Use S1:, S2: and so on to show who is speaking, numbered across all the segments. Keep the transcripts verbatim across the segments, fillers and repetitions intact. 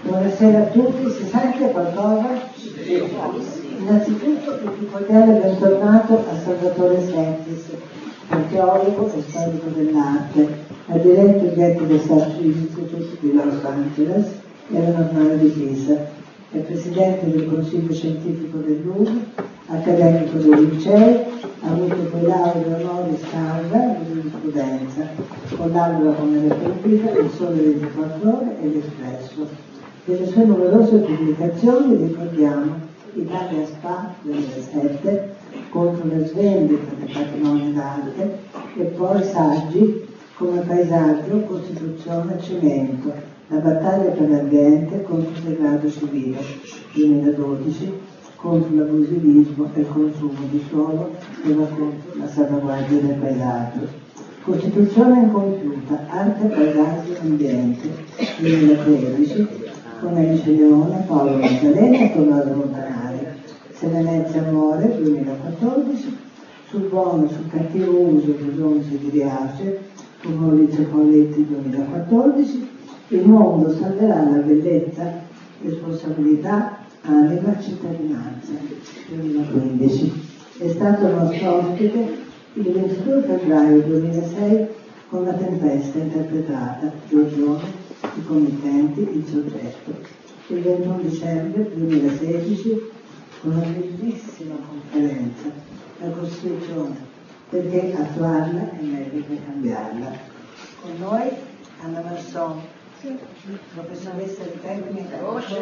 S1: Buonasera a tutti, si sente qualcosa? Sì. Innanzitutto il più cordiale bentornato a Salvatore Settis, archeologo e storico dell'arte. Ha diretto il Getty Research Institute di Los Angeles e la Normale di Pisa. È presidente del Consiglio Scientifico del Louvre, accademico dei licei, ha avuto poi laurea honoris causa in giurisprudenza, collabora con la Repubblica, il Sole ventiquattro Ore e l'Espresso. Delle sue numerose pubblicazioni ricordiamo Italia Spa duemilasette, contro le svendite del patrimonio d'arte, e poi saggi come Paesaggio, Costituzione, Cemento, la battaglia per l'ambiente contro il degrado civile duemiladodici, contro l'abusivismo e il consumo di suolo e va contro la salvaguardia del paesaggio. Costituzione incompiuta, arte, paesaggio e ambiente duemilatredici, con Alice Leone, Paolo Maddalena e Tommaso Montanari. Se Venezia muore duemilaquattordici, sul buono e sul cattivo uso dell'uso di Riace con Maurizio Pauletti duemilaquattordici, il mondo salverà la bellezza, responsabilità, anima, cittadinanza duemilaquindici. È stato nostro ospite il ventidue febbraio duemilasei con La tempesta interpretata, Giorgione, i committenti, il soggetto. Il ventuno dicembre duemilasedici con una bellissima conferenza, la Costituzione, perché attuarla è meglio che cambiarla. Con noi Anna Masson, professoressa di tecnica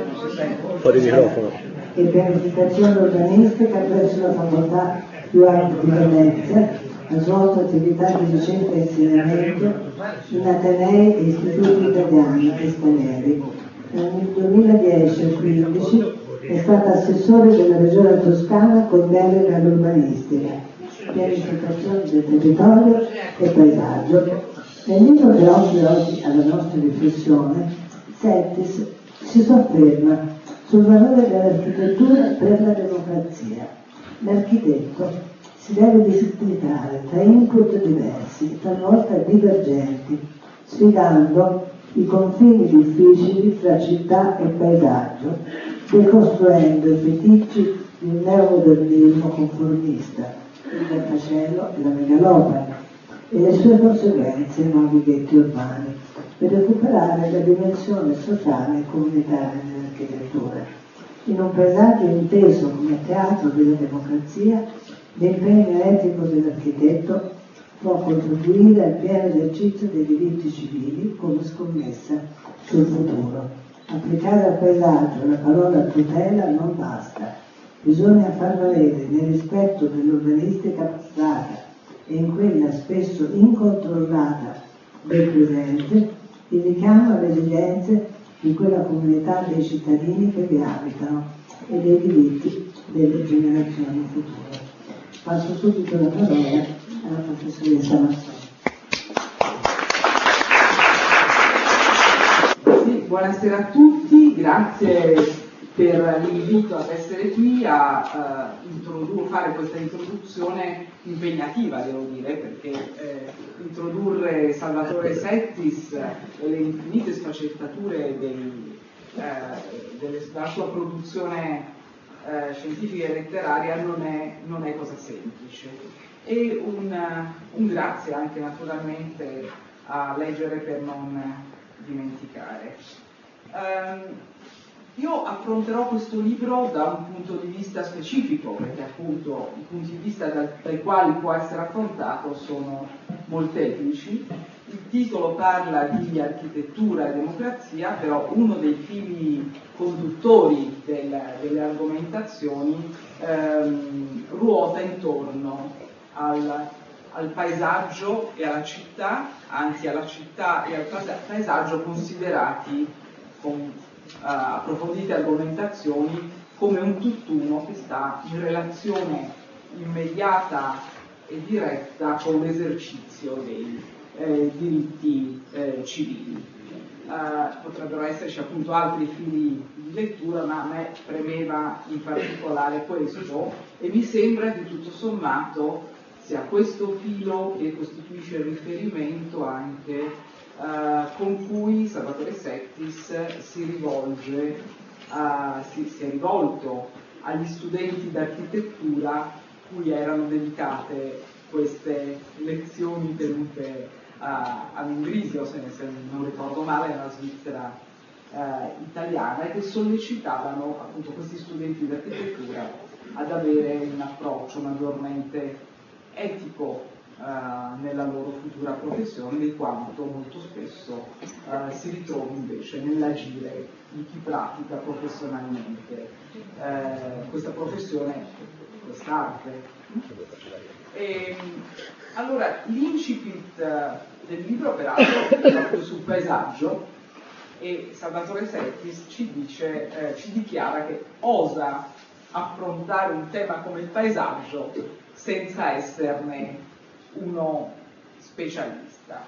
S2: fuori microfono
S1: e pianificazione urbanistica presso la Facoltà più Arte di Venezia, ha svolto attività di ricerca e insegnamento in atenei e istituti italiani e stranieri. Nel duemiladieci e quindici è stata assessore della Regione Toscana con delega all'urbanistica, pianificazione del territorio e paesaggio. Nel libro che oggi oggi alla nostra riflessione, Settis si sofferma sul valore dell'architettura per la democrazia. L'architetto si deve disciplinare tra input diversi, talvolta divergenti, sfidando i confini difficili tra città e paesaggio, decostruendo i feticci di un neomodernismo conformista, il grattacielo e la megalopoli, e le sue conseguenze ai nuovi ghetti urbani, per recuperare la dimensione sociale e comunitaria dell'architettura. In un paesaggio inteso come teatro della democrazia, l'impegno etico dell'architetto può contribuire al pieno esercizio dei diritti civili come scommessa sul futuro. Applicare al paesaggio la parola tutela non basta, bisogna far valere nel rispetto dell'urbanistica passata e in quella spesso incontrollata del presente il richiamo alle esigenze di quella comunità dei cittadini che vi abitano e dei diritti delle generazioni future. Passo subito la parola alla professoressa Masson.
S3: Sì, buonasera a tutti, grazie per l'invito ad essere qui a uh, introdu- fare questa introduzione impegnativa, devo dire, perché eh, introdurre Salvatore Settis e le infinite sfaccettature dei, eh, delle, della sua produzione Eh, scientifica e letteraria non è, non è cosa semplice. E un, un grazie anche naturalmente a Leggere per non dimenticare. Um, io affronterò questo libro da un punto di vista specifico, perché appunto i punti di vista dal, dai quali può essere affrontato sono molteplici. Il titolo parla di architettura e democrazia, però uno dei fili conduttori del, delle argomentazioni ehm, ruota intorno al, al paesaggio e alla città, anzi alla città e al paesaggio considerati con uh, approfondite argomentazioni come un tutt'uno che sta in relazione immediata e diretta con l'esercizio dei Eh, diritti eh, civili. Uh, potrebbero esserci appunto altri fili di lettura, ma a me premeva in particolare questo e mi sembra che tutto sommato sia questo filo che costituisce il riferimento anche con cui Salvatore Settis si rivolge, a, si, si è rivolto agli studenti d'architettura cui erano dedicate queste lezioni tenute a, a Mingrisio, se, se non ricordo male, nella Svizzera eh, italiana, e che sollecitavano appunto questi studenti d'architettura ad avere un approccio maggiormente etico Uh, nella loro futura professione, di quanto molto spesso uh, si ritrovi invece nell'agire di chi pratica professionalmente uh, questa professione, quest'arte. E, allora, l'incipit del libro peraltro è proprio sul paesaggio, e Salvatore Settis ci dice, eh, ci dichiara che osa affrontare un tema come il paesaggio senza esserne uno specialista,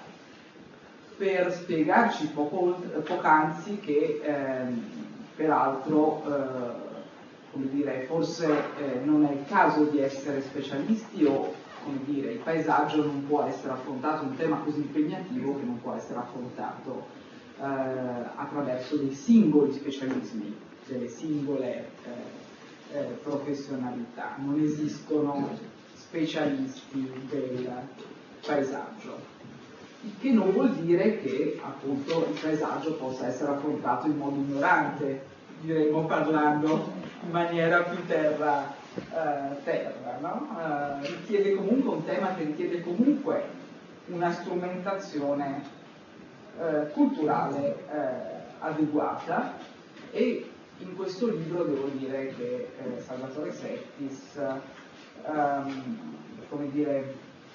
S3: per spiegarci poco, poc'anzi che ehm, peraltro eh, come dire, forse eh, non è il caso di essere specialisti, o come dire, il paesaggio non può essere affrontato, un tema così impegnativo che non può essere affrontato eh, attraverso dei singoli specialismi, delle singole eh, eh, professionalità. Non esistono specialisti del paesaggio, il che non vuol dire che appunto il paesaggio possa essere affrontato in modo ignorante, diremmo parlando in maniera più terra eh, terra, no? Eh, richiede comunque un tema che richiede comunque una strumentazione eh, culturale eh, adeguata, e in questo libro devo dire che eh, Salvatore Settis Um, come dire,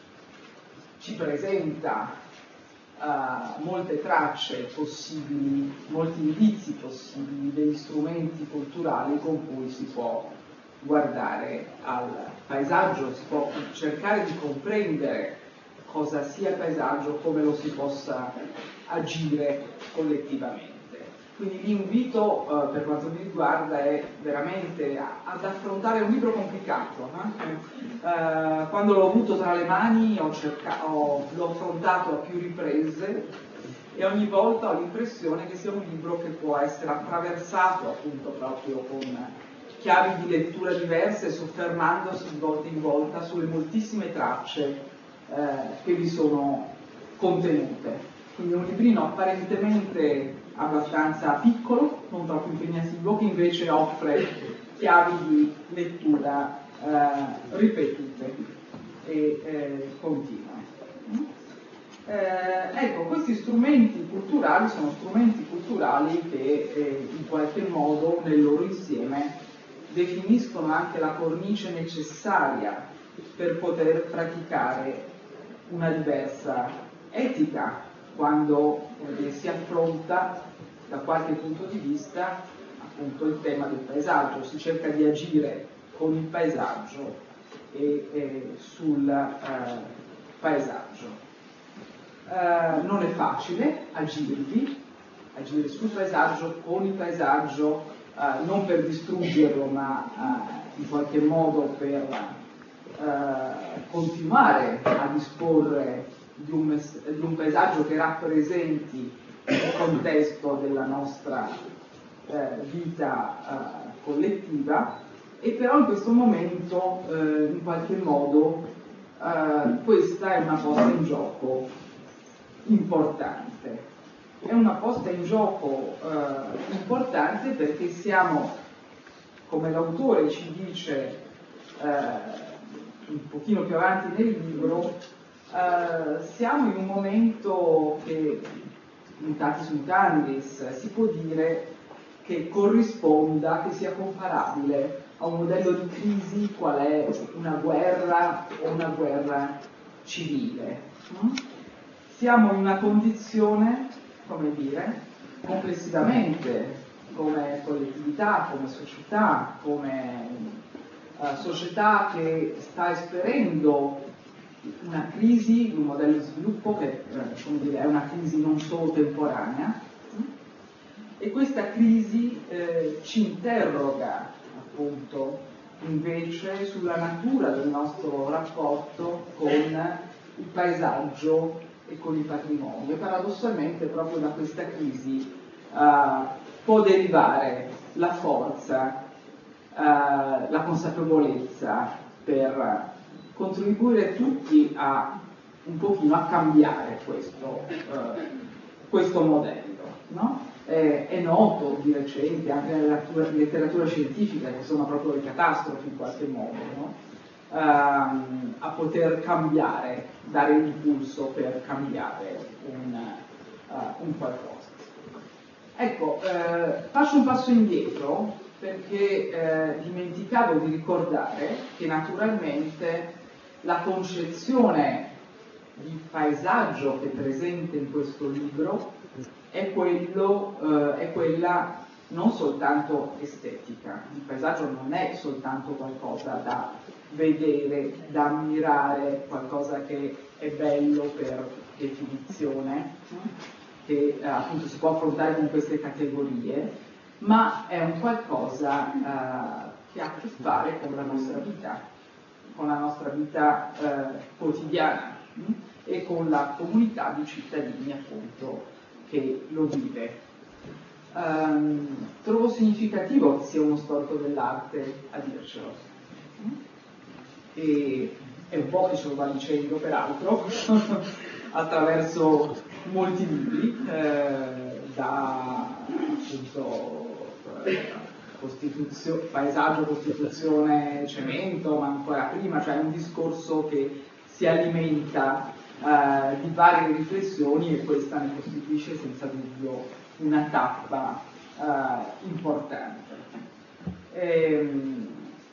S3: ci presenta uh, molte tracce possibili, molti indizi possibili degli strumenti culturali con cui si può guardare al paesaggio, si può cercare di comprendere cosa sia il paesaggio, come lo si possa agire collettivamente. Quindi l'invito uh, per quanto mi riguarda è veramente a, ad affrontare un libro complicato. Eh? Uh, quando l'ho avuto tra le mani ho cercato, ho, l'ho affrontato a più riprese, e ogni volta ho l'impressione che sia un libro che può essere attraversato appunto proprio con chiavi di lettura diverse, soffermandosi di volta in volta sulle moltissime tracce eh, che vi sono contenute. Quindi è un librino apparentemente abbastanza piccolo, non troppo impegnativo, che invece offre chiavi di lettura eh, ripetute e eh, continue. Eh, ecco, questi strumenti culturali sono strumenti culturali che eh, in qualche modo nel loro insieme definiscono anche la cornice necessaria per poter praticare una diversa etica quando eh, si affronta da qualche punto di vista appunto il tema del paesaggio, si cerca di agire con il paesaggio e, e sul eh, paesaggio. Eh, non è facile agirvi, agire sul paesaggio, con il paesaggio, eh, non per distruggerlo, ma eh, in qualche modo per eh, continuare a disporre di un, di un paesaggio che rappresenti il contesto della nostra eh, vita eh, collettiva, e però in questo momento eh, in qualche modo eh, questa è una posta in gioco importante. È una posta in gioco eh, importante perché siamo, come l'autore ci dice eh, un pochino più avanti nel libro, eh, siamo in un momento che, mutatis mutandis, si può dire che corrisponda, che sia comparabile a un modello di crisi qual è una guerra o una guerra civile. Siamo in una condizione, come dire, complessivamente, come collettività, come società, come uh, società che sta esperendo una crisi, un modello di sviluppo che eh, come dire, è una crisi non solo temporanea, e questa crisi eh, ci interroga appunto invece sulla natura del nostro rapporto con il paesaggio e con i patrimoni, e paradossalmente proprio da questa crisi uh, può derivare la forza, uh, la consapevolezza per contribuire tutti a un pochino a cambiare questo, uh, questo modello, no? È, è noto di recente anche nella letteratura scientifica che sono proprio le catastrofi in qualche modo, no? uh, a poter cambiare, dare l'impulso per cambiare un, uh, un qualcosa. Ecco, eh, faccio un passo indietro perché eh, dimenticavo di ricordare che naturalmente la concezione di paesaggio che è presente in questo libro è, quello, eh, è quella non soltanto estetica. Il paesaggio non è soltanto qualcosa da vedere, da ammirare, qualcosa che è bello per definizione, che eh, appunto si può affrontare con queste categorie, ma è un qualcosa eh, che ha a che fare con la nostra vita, con la nostra vita eh, quotidiana mh? e con la comunità di cittadini appunto che lo vive. Um, trovo significativo che sia uno storico dell'arte a dircelo. mh? E è un po' che ce lo va dicendo peraltro attraverso molti libri, eh, da appunto eh, Costituzio- paesaggio, Costituzione, cemento, ma ancora prima, cioè un discorso che si alimenta eh, di varie riflessioni, e questa ne costituisce senza dubbio una tappa eh, importante. Ehm,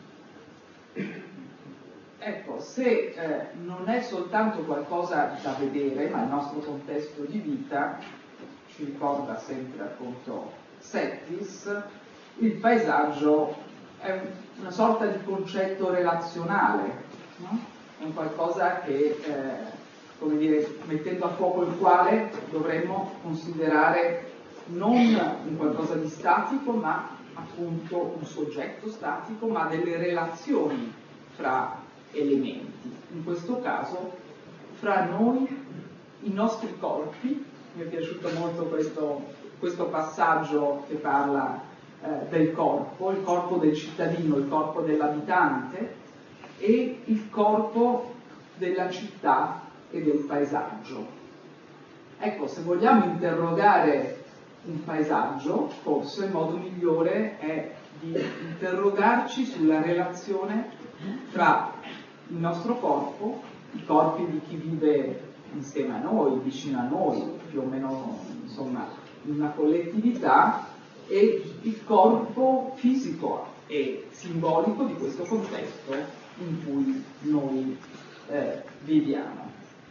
S3: Ecco, se eh, non è soltanto qualcosa da vedere, ma il nostro contesto di vita, ci ricorda sempre appunto Settis, il paesaggio è una sorta di concetto relazionale, no? È un qualcosa che, eh, come dire, mettendo a fuoco il quale dovremmo considerare non un qualcosa di statico, ma appunto un soggetto statico, ma delle relazioni fra elementi, in questo caso fra noi, i nostri corpi. Mi è piaciuto molto questo, questo passaggio che parla eh, del corpo, il corpo del cittadino, il corpo dell'abitante e il corpo della città e del paesaggio. Ecco, se vogliamo interrogare un paesaggio, forse il modo migliore è di interrogarci sulla relazione tra il nostro corpo, i corpi di chi vive insieme a noi, vicino a noi, più o meno insomma in una collettività, e il corpo fisico e simbolico di questo contesto in cui noi eh, viviamo.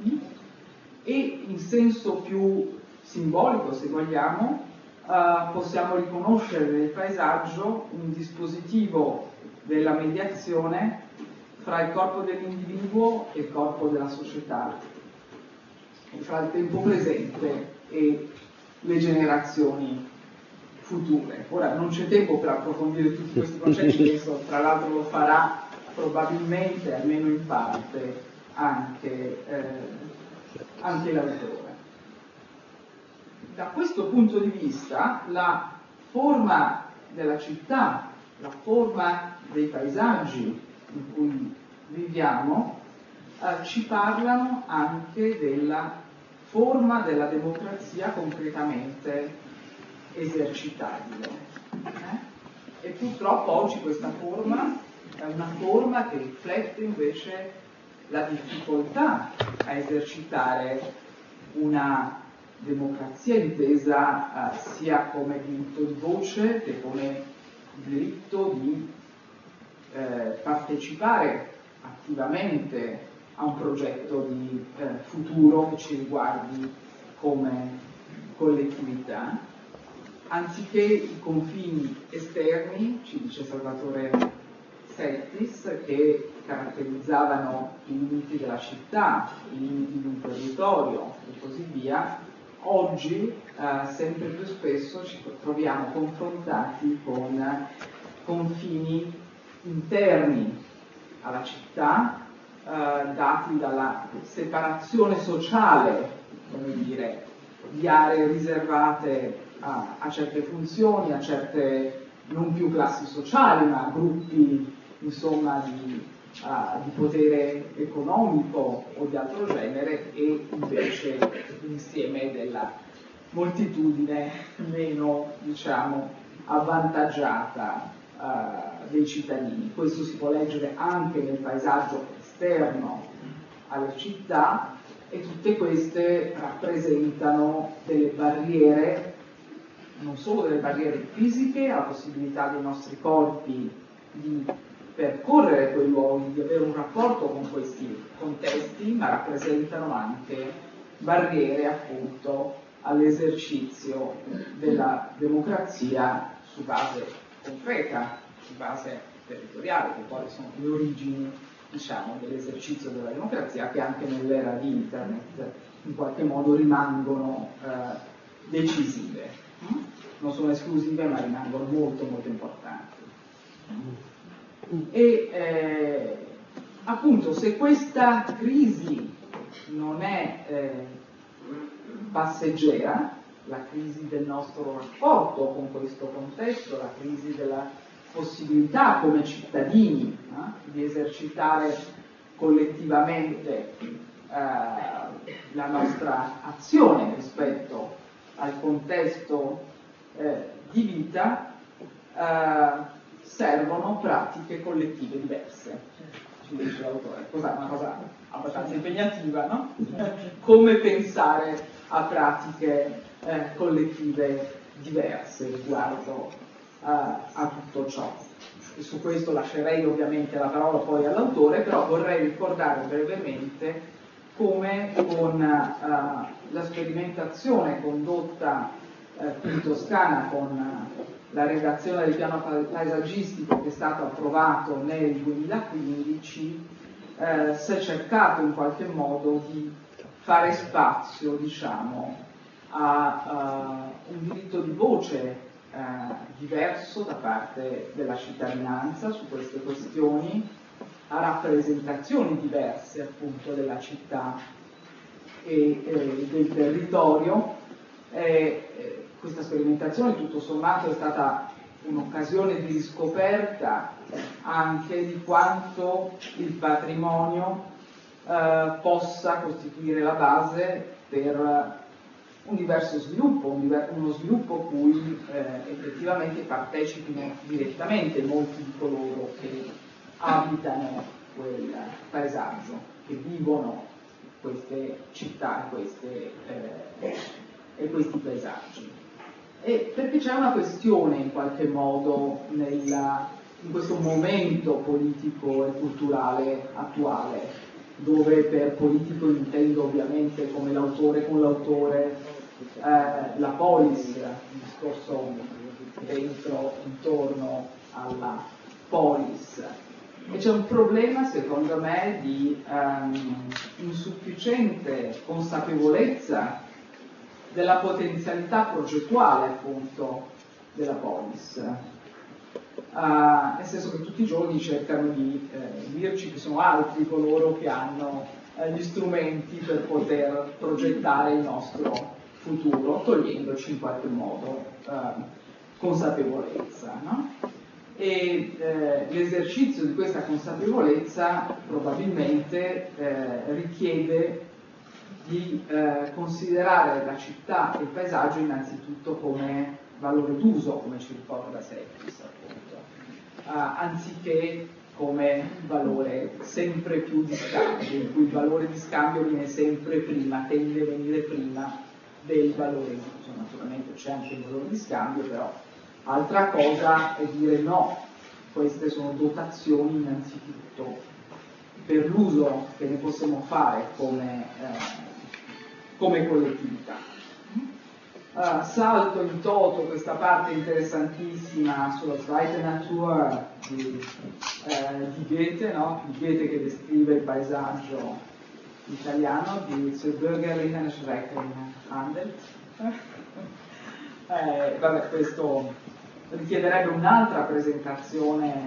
S3: E in senso più simbolico, se vogliamo, eh, possiamo riconoscere nel paesaggio un dispositivo della mediazione fra il corpo dell'individuo e il corpo della società, fra il tempo presente e le generazioni future. Ora non c'è tempo per approfondire tutti questi concetti, penso tra l'altro lo farà probabilmente, almeno in parte, anche, eh, anche l'autore. Da questo punto di vista la forma della città, la forma dei paesaggi in cui viviamo eh, ci parlano anche della forma della democrazia concretamente esercitabile. Eh? E purtroppo oggi questa forma è una forma che riflette invece la difficoltà a esercitare una democrazia intesa eh, sia come diritto di voce che come diritto di eh, partecipare attivamente a un progetto di eh, futuro che ci riguardi come collettività, anziché i confini esterni, ci dice Salvatore Settis, che caratterizzavano i limiti della città, i limiti di un territorio e così via. Oggi eh, sempre più spesso ci troviamo confrontati con confini interni alla città, eh, dati dalla separazione sociale come dire, di aree riservate a, a certe funzioni, a certe non più classi sociali, ma gruppi insomma di, uh, di potere economico o di altro genere, e invece l'insieme della moltitudine meno, diciamo, avvantaggiata uh, dei cittadini. Questo si può leggere anche nel paesaggio esterno alle città, e tutte queste rappresentano delle barriere, non solo delle barriere fisiche, la possibilità dei nostri corpi di percorrere quei luoghi, di avere un rapporto con questi contesti, ma rappresentano anche barriere appunto all'esercizio della democrazia su base concreta, su base territoriale, che poi sono le origini, diciamo, dell'esercizio della democrazia, che anche nell'era di Internet in qualche modo rimangono eh, decisive. Non sono esclusive, ma rimangono molto molto importanti. E eh, appunto, se questa crisi non è eh, passeggera, la crisi del nostro rapporto con questo contesto, la crisi della possibilità come cittadini eh, di esercitare collettivamente eh, la nostra azione rispetto al contesto eh, di vita, eh, servono pratiche collettive diverse, ci dice l'autore. Cos'è? Una cosa abbastanza impegnativa, no? Come pensare a pratiche eh, collettive diverse riguardo uh, a tutto ciò. E su questo lascerei ovviamente la parola poi all'autore, però vorrei ricordare brevemente come con uh, la sperimentazione condotta uh, in Toscana con uh, la redazione del piano paesaggistico che è stato approvato nel duemilaquindici, uh, si è cercato in qualche modo di fare spazio, diciamo, a uh, un diritto di voce Uh, diverso da parte della cittadinanza su queste questioni, a rappresentazioni diverse appunto della città e eh, del territorio. Eh, eh, questa sperimentazione tutto sommato è stata un'occasione di riscoperta anche di quanto il patrimonio eh, possa costituire la base per un diverso sviluppo, un diver- uno sviluppo cui eh, effettivamente partecipino direttamente molti di coloro che abitano quel paesaggio, che vivono queste città e, queste, eh, e questi paesaggi. E perché c'è una questione in qualche modo nella, in questo momento politico e culturale attuale, dove per politico intendo ovviamente come l'autore con l'autore eh, la polis, il discorso dentro, intorno alla polis. E c'è un problema, secondo me, di um, insufficiente consapevolezza della potenzialità progettuale, appunto, della polis. Uh, nel senso che tutti i giorni cercano di eh, dirci che sono altri coloro che hanno eh, gli strumenti per poter progettare il nostro futuro, togliendoci in qualche modo eh, consapevolezza, no? E eh, l'esercizio di questa consapevolezza probabilmente eh, richiede di eh, considerare la città e il paesaggio innanzitutto come valore d'uso, come ci ricorda Settis, appunto, uh, anziché come valore sempre più di scambio, in cui il valore di scambio viene sempre prima, tende a venire prima del valore d'uso. Naturalmente c'è anche il valore di scambio, però altra cosa è dire no, queste sono dotazioni innanzitutto per l'uso che ne possiamo fare come, eh, come collettività. Uh, salto in toto questa parte interessantissima sulla Zweite Natur di, eh, di Goethe, no? Di Goethe che descrive il paesaggio italiano, di Zur Bürgerinnen Schrecken handelt. eh, vabbè, questo richiederebbe un'altra presentazione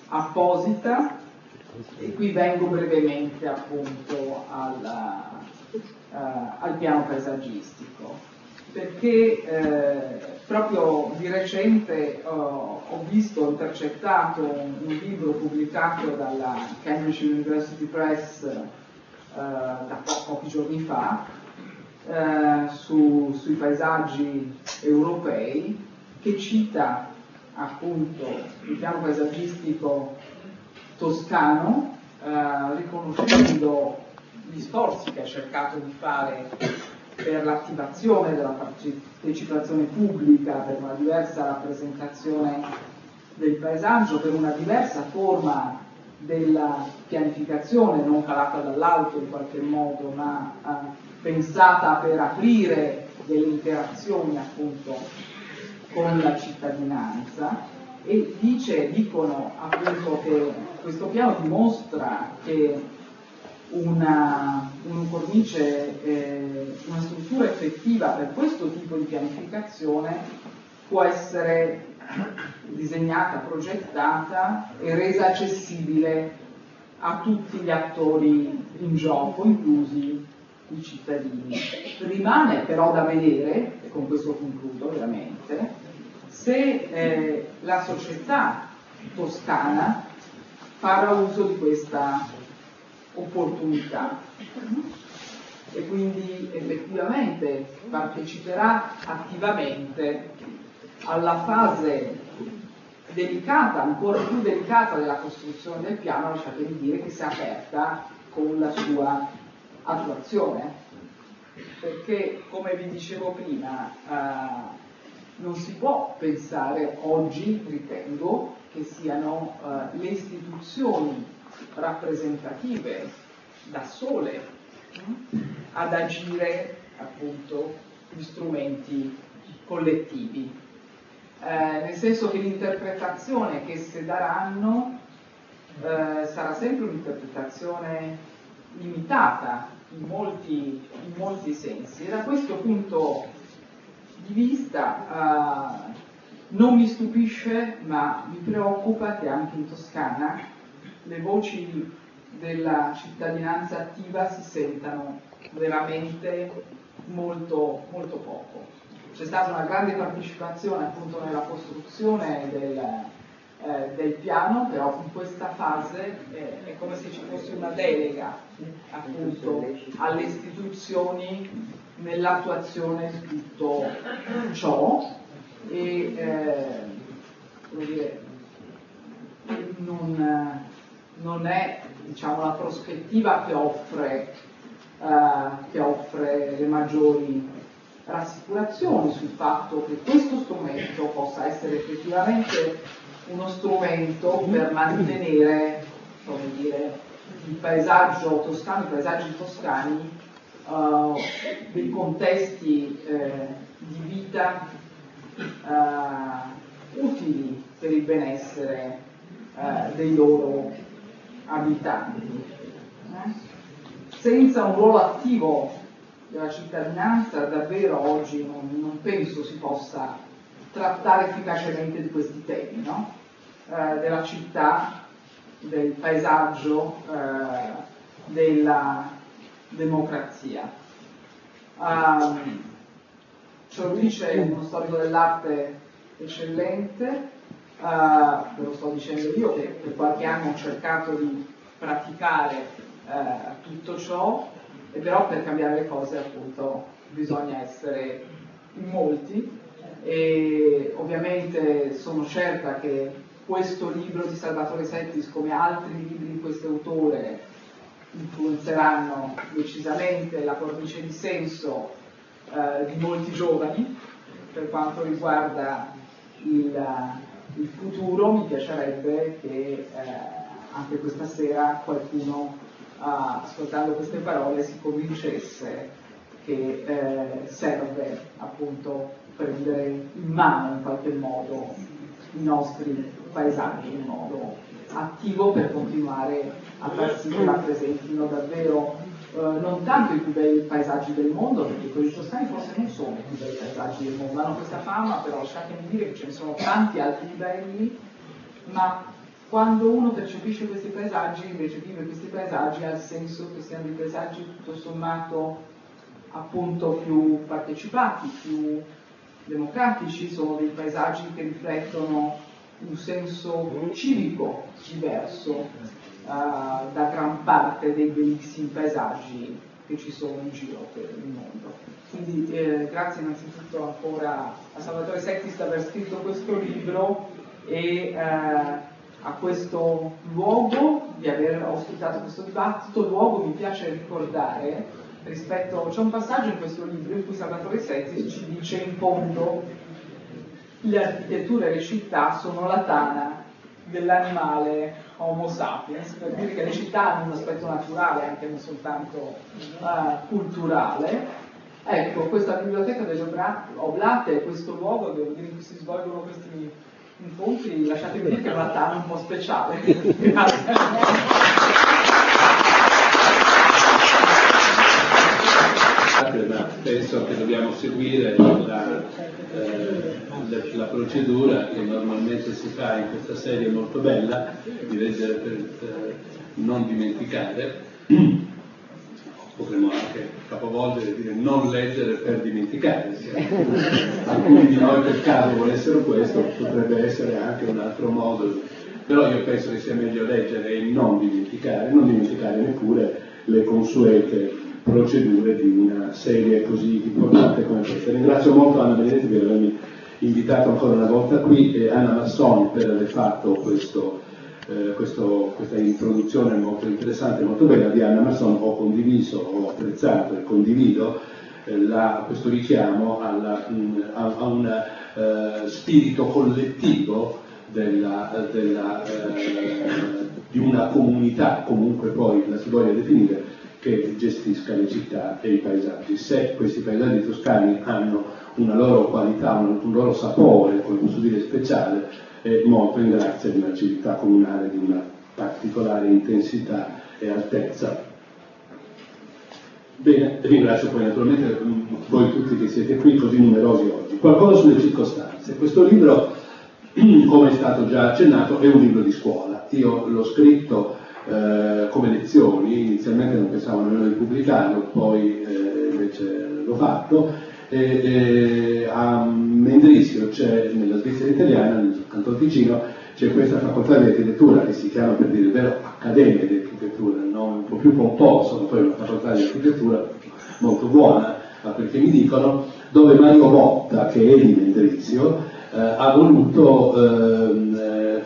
S3: apposita, e qui vengo brevemente appunto alla al piano paesaggistico, perché eh, proprio di recente uh, ho visto, ho intercettato un, un libro pubblicato dalla Cambridge University Press uh, da po- pochi giorni fa uh, su, sui paesaggi europei, che cita appunto il piano paesaggistico toscano, uh, riconoscendo gli sforzi che ha cercato di fare per l'attivazione della partecipazione pubblica, per una diversa rappresentazione del paesaggio, per una diversa forma della pianificazione, non calata dall'alto in qualche modo, ma eh, pensata per aprire delle interazioni appunto con la cittadinanza. E dice, dicono appunto che questo piano dimostra che una, una cornice, eh, una struttura effettiva per questo tipo di pianificazione può essere disegnata, progettata e resa accessibile a tutti gli attori in gioco, inclusi i cittadini. Rimane però da vedere, e con questo concludo veramente, se eh, la società toscana farà uso di questa opportunità e quindi effettivamente parteciperà attivamente alla fase delicata, ancora più delicata della costruzione del piano, lasciatemi dire che si è aperta con la sua attuazione, perché come vi dicevo prima eh, non si può pensare oggi, ritengo, che siano eh, le istituzioni rappresentative da sole mh, ad agire appunto gli strumenti collettivi, eh, nel senso che l'interpretazione che esse daranno eh, sarà sempre un'interpretazione limitata in molti, in molti sensi, e da questo punto di vista eh, non mi stupisce, ma mi preoccupa che anche in Toscana le voci della cittadinanza attiva si sentano veramente molto, molto poco. C'è stata una grande partecipazione appunto nella costruzione del, eh, del piano, però in questa fase eh, è come se ci fosse una delega appunto alle istituzioni nell'attuazione di tutto ciò, e eh, come dire, non, non è, diciamo, la prospettiva che offre, eh, che offre le maggiori rassicurazioni sul fatto che questo strumento possa essere effettivamente uno strumento per mantenere, come dire, il paesaggio toscano, i paesaggi toscani, uh, dei contesti eh, di vita uh, utili per il benessere uh, dei loro abitanti. Eh? Senza un ruolo attivo della cittadinanza davvero oggi non, non penso si possa trattare efficacemente di questi temi, no? eh, della città, del paesaggio, eh, della democrazia. Um, ce lo dice uno storico dell'arte eccellente, uh, ve lo sto dicendo io che per qualche anno ho cercato di praticare uh, tutto ciò, e però per cambiare le cose appunto bisogna essere in molti, e ovviamente sono certa che questo libro di Salvatore Settis, come altri libri di questo autore, influenzeranno decisamente la cornice di senso eh, di molti giovani. Per quanto riguarda il, il futuro, mi piacerebbe che eh, anche questa sera qualcuno, ascoltando queste parole, si convincesse che eh, serve appunto prendere in mano in qualche modo i nostri paesaggi in modo attivo, per continuare a far sì che rappresentino davvero eh, non tanto i più bei paesaggi del mondo, perché quelli toscani forse non sono i più bei paesaggi del mondo, hanno questa fama, però lasciatemi dire che ce ne sono tanti altri belli, ma quando uno percepisce questi paesaggi, invece vive questi paesaggi, ha il senso che siano dei paesaggi tutto sommato appunto più partecipati, più democratici, sono dei paesaggi che riflettono un senso civico diverso uh, da gran parte dei bellissimi paesaggi che ci sono in giro per il mondo. Quindi eh, grazie innanzitutto ancora a Salvatore Settis per aver scritto questo libro e eh, a questo luogo di aver ospitato questo dibattito. Luogo mi piace ricordare rispetto, c'è un passaggio in questo libro in cui Salvatore Settis ci dice in fondo le architetture e le città sono la tana dell'animale Homo sapiens, per dire che le città hanno un aspetto naturale, anche non soltanto uh, culturale. Ecco, questa biblioteca delle Oblate, questo luogo devo dire, in cui si svolgono questi incontri, lasciatemi dire che è una tana un po' speciale. Grazie.
S4: Ma penso che dobbiamo seguire la, eh, la, la procedura che normalmente si fa in questa serie molto bella di leggere per eh, non dimenticare. Potremmo anche capovolgere e dire non leggere per dimenticare. Alcuni di noi per caso volessero questo, potrebbe essere anche un altro modo, però io penso che sia meglio leggere e non dimenticare, non dimenticare neppure le consuete procedure di una serie così importante come questa. Ringrazio molto Anna Benedetti per avermi invitato ancora una volta qui e Anna Massoni per aver fatto questo, eh, questo, questa introduzione molto interessante, molto bella di Anna Massoni. Ho condiviso, ho apprezzato e condivido eh, la, questo richiamo alla, mh, a, a un eh, spirito collettivo della, della, eh, di una comunità, comunque poi la si voglia definire, che gestisca le città e i paesaggi. Se questi paesaggi toscani hanno una loro qualità, un, un loro sapore, come posso dire, speciale, è molto in grazia di una civiltà comunale di una particolare intensità e altezza. Bene, ringrazio poi naturalmente voi tutti che siete qui così numerosi oggi. Qualcosa sulle circostanze. Questo libro, come è stato già accennato, è un libro di scuola. Io l'ho scritto Eh, come lezioni, inizialmente non pensavo nemmeno di pubblicarlo, poi eh, invece l'ho fatto. E, e, a Mendrisio c'è, nella Svizzera italiana, nel Canton Ticino, c'è questa facoltà di architettura che si chiama, per dire il vero, Accademia di Architettura, un nome un po' più pomposo, ma poi è una facoltà di architettura molto buona, a quel che mi dicono, dove Mario Botta, che è di Mendrisio, eh, ha voluto ehm,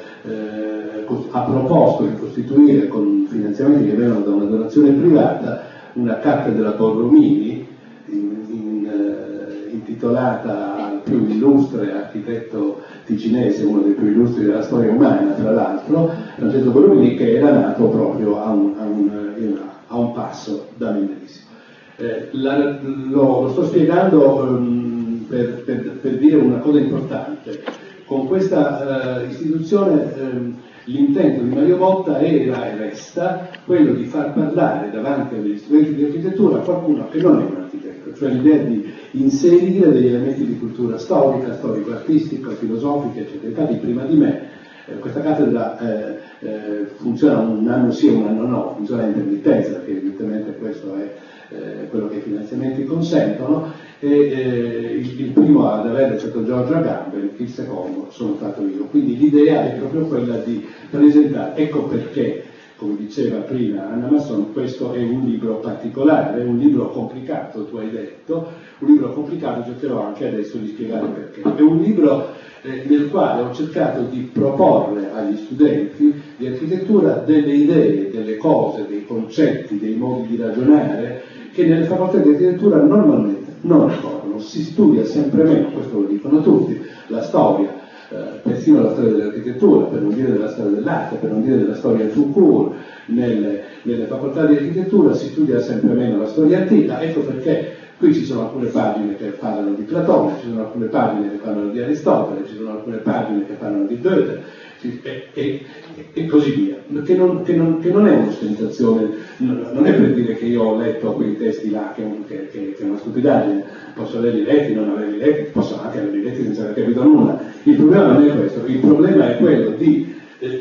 S4: eh, ha proposto di costituire con finanziamenti che vengono da una donazione privata una cattedra Borromini in, in, eh, intitolata al più illustre architetto ticinese, uno dei più illustri della storia umana tra l'altro, Francesco Borromini, che era nato proprio a un, a un, a un passo da Mendrisio. Eh, la, lo, lo sto spiegando um, per, per, per dire una cosa importante. Con questa uh, istituzione um, l'intento di Mario Botta era e resta quello di far parlare davanti agli studenti di architettura qualcuno che non è un architetto, cioè l'idea di inserire degli elementi di cultura storica, storico-artistica, filosofica, eccetera. Infatti prima di me eh, questa cattedra eh, eh, funziona un anno sì e un anno no, funziona a intermittenza, perché evidentemente questo è eh, quello che i finanziamenti consentono, e eh, il, il primo ad avere è stato Giorgio Agamben, il secondo sono stato io. Quindi l'idea è proprio quella di presentare, ecco perché, come diceva prima Anna Massoni, questo è un libro particolare, è un libro complicato, tu hai detto, un libro complicato, cercherò anche adesso di spiegare perché. È un libro eh, nel quale ho cercato di proporre agli studenti di architettura delle idee, delle cose, dei concetti, dei modi di ragionare che nelle facoltà di architettura normalmente non ricorrono. Si studia sempre meno, questo lo dicono tutti, la storia, eh, persino la storia dell'architettura, per non dire della storia dell'arte, per non dire della storia tout court, nelle, nelle facoltà di architettura si studia sempre meno la storia antica. Ecco perché qui ci sono alcune pagine che parlano di Platone, ci sono alcune pagine che parlano di Aristotele, ci sono alcune pagine che parlano di Goethe, e, e, e così via, che non, che, non, che non è un'ostentazione, non è per dire che io ho letto quei testi là che, che, che, che è una stupidaggine, posso averli letti, non averli letti, posso anche averli letti senza aver capito nulla. Il problema non è questo, il problema è quello di eh,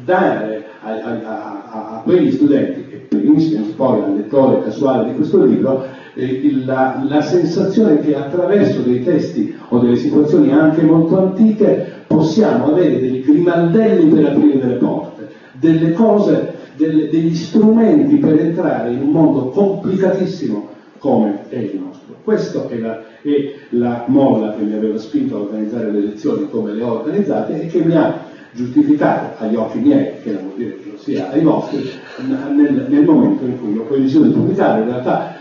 S4: dare a, a, a, a quegli studenti, e per instance poi al lettore casuale di questo libro, eh, la, la sensazione che attraverso dei testi o delle situazioni anche molto antiche possiamo avere dei grimaldelli per aprire delle porte, delle cose, delle, degli strumenti per entrare in un mondo complicatissimo come è il nostro. Questa è la, è la molla che mi aveva spinto a organizzare le lezioni come le ho organizzate e che mi ha giustificato agli occhi miei, che non vuol dire che lo sia ai vostri, nel, nel momento in cui ho poi deciso di pubblicare. In realtà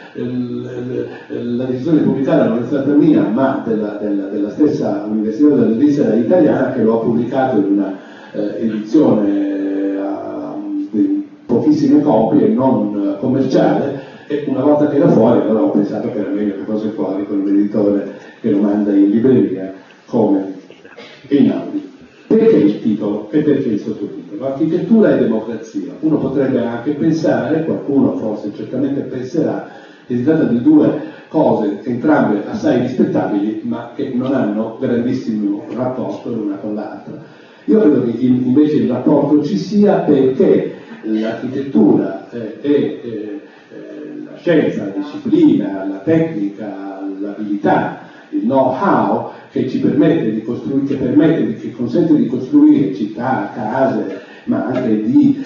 S4: la decisione di pubblicare non è stata mia, ma della, della, della stessa Università della Svizzera Italiana, che lo ha pubblicato in una eh, edizione a, di pochissime copie, non commerciale, e una volta che era fuori allora ho pensato che era meglio che fosse fuori con un editore che lo manda in libreria come Einaudi. Perché il titolo e perché il sottotitolo? Architettura e democrazia. Uno potrebbe anche pensare, qualcuno forse certamente penserà, che si tratta di due cose entrambe assai rispettabili ma che non hanno grandissimo rapporto l'una con l'altra. Io credo che invece il rapporto ci sia, perché l'architettura eh, è eh, la scienza, la disciplina, la tecnica, l'abilità, il know-how che ci permette di costruire, che permette di, che consente di costruire città, case, ma anche di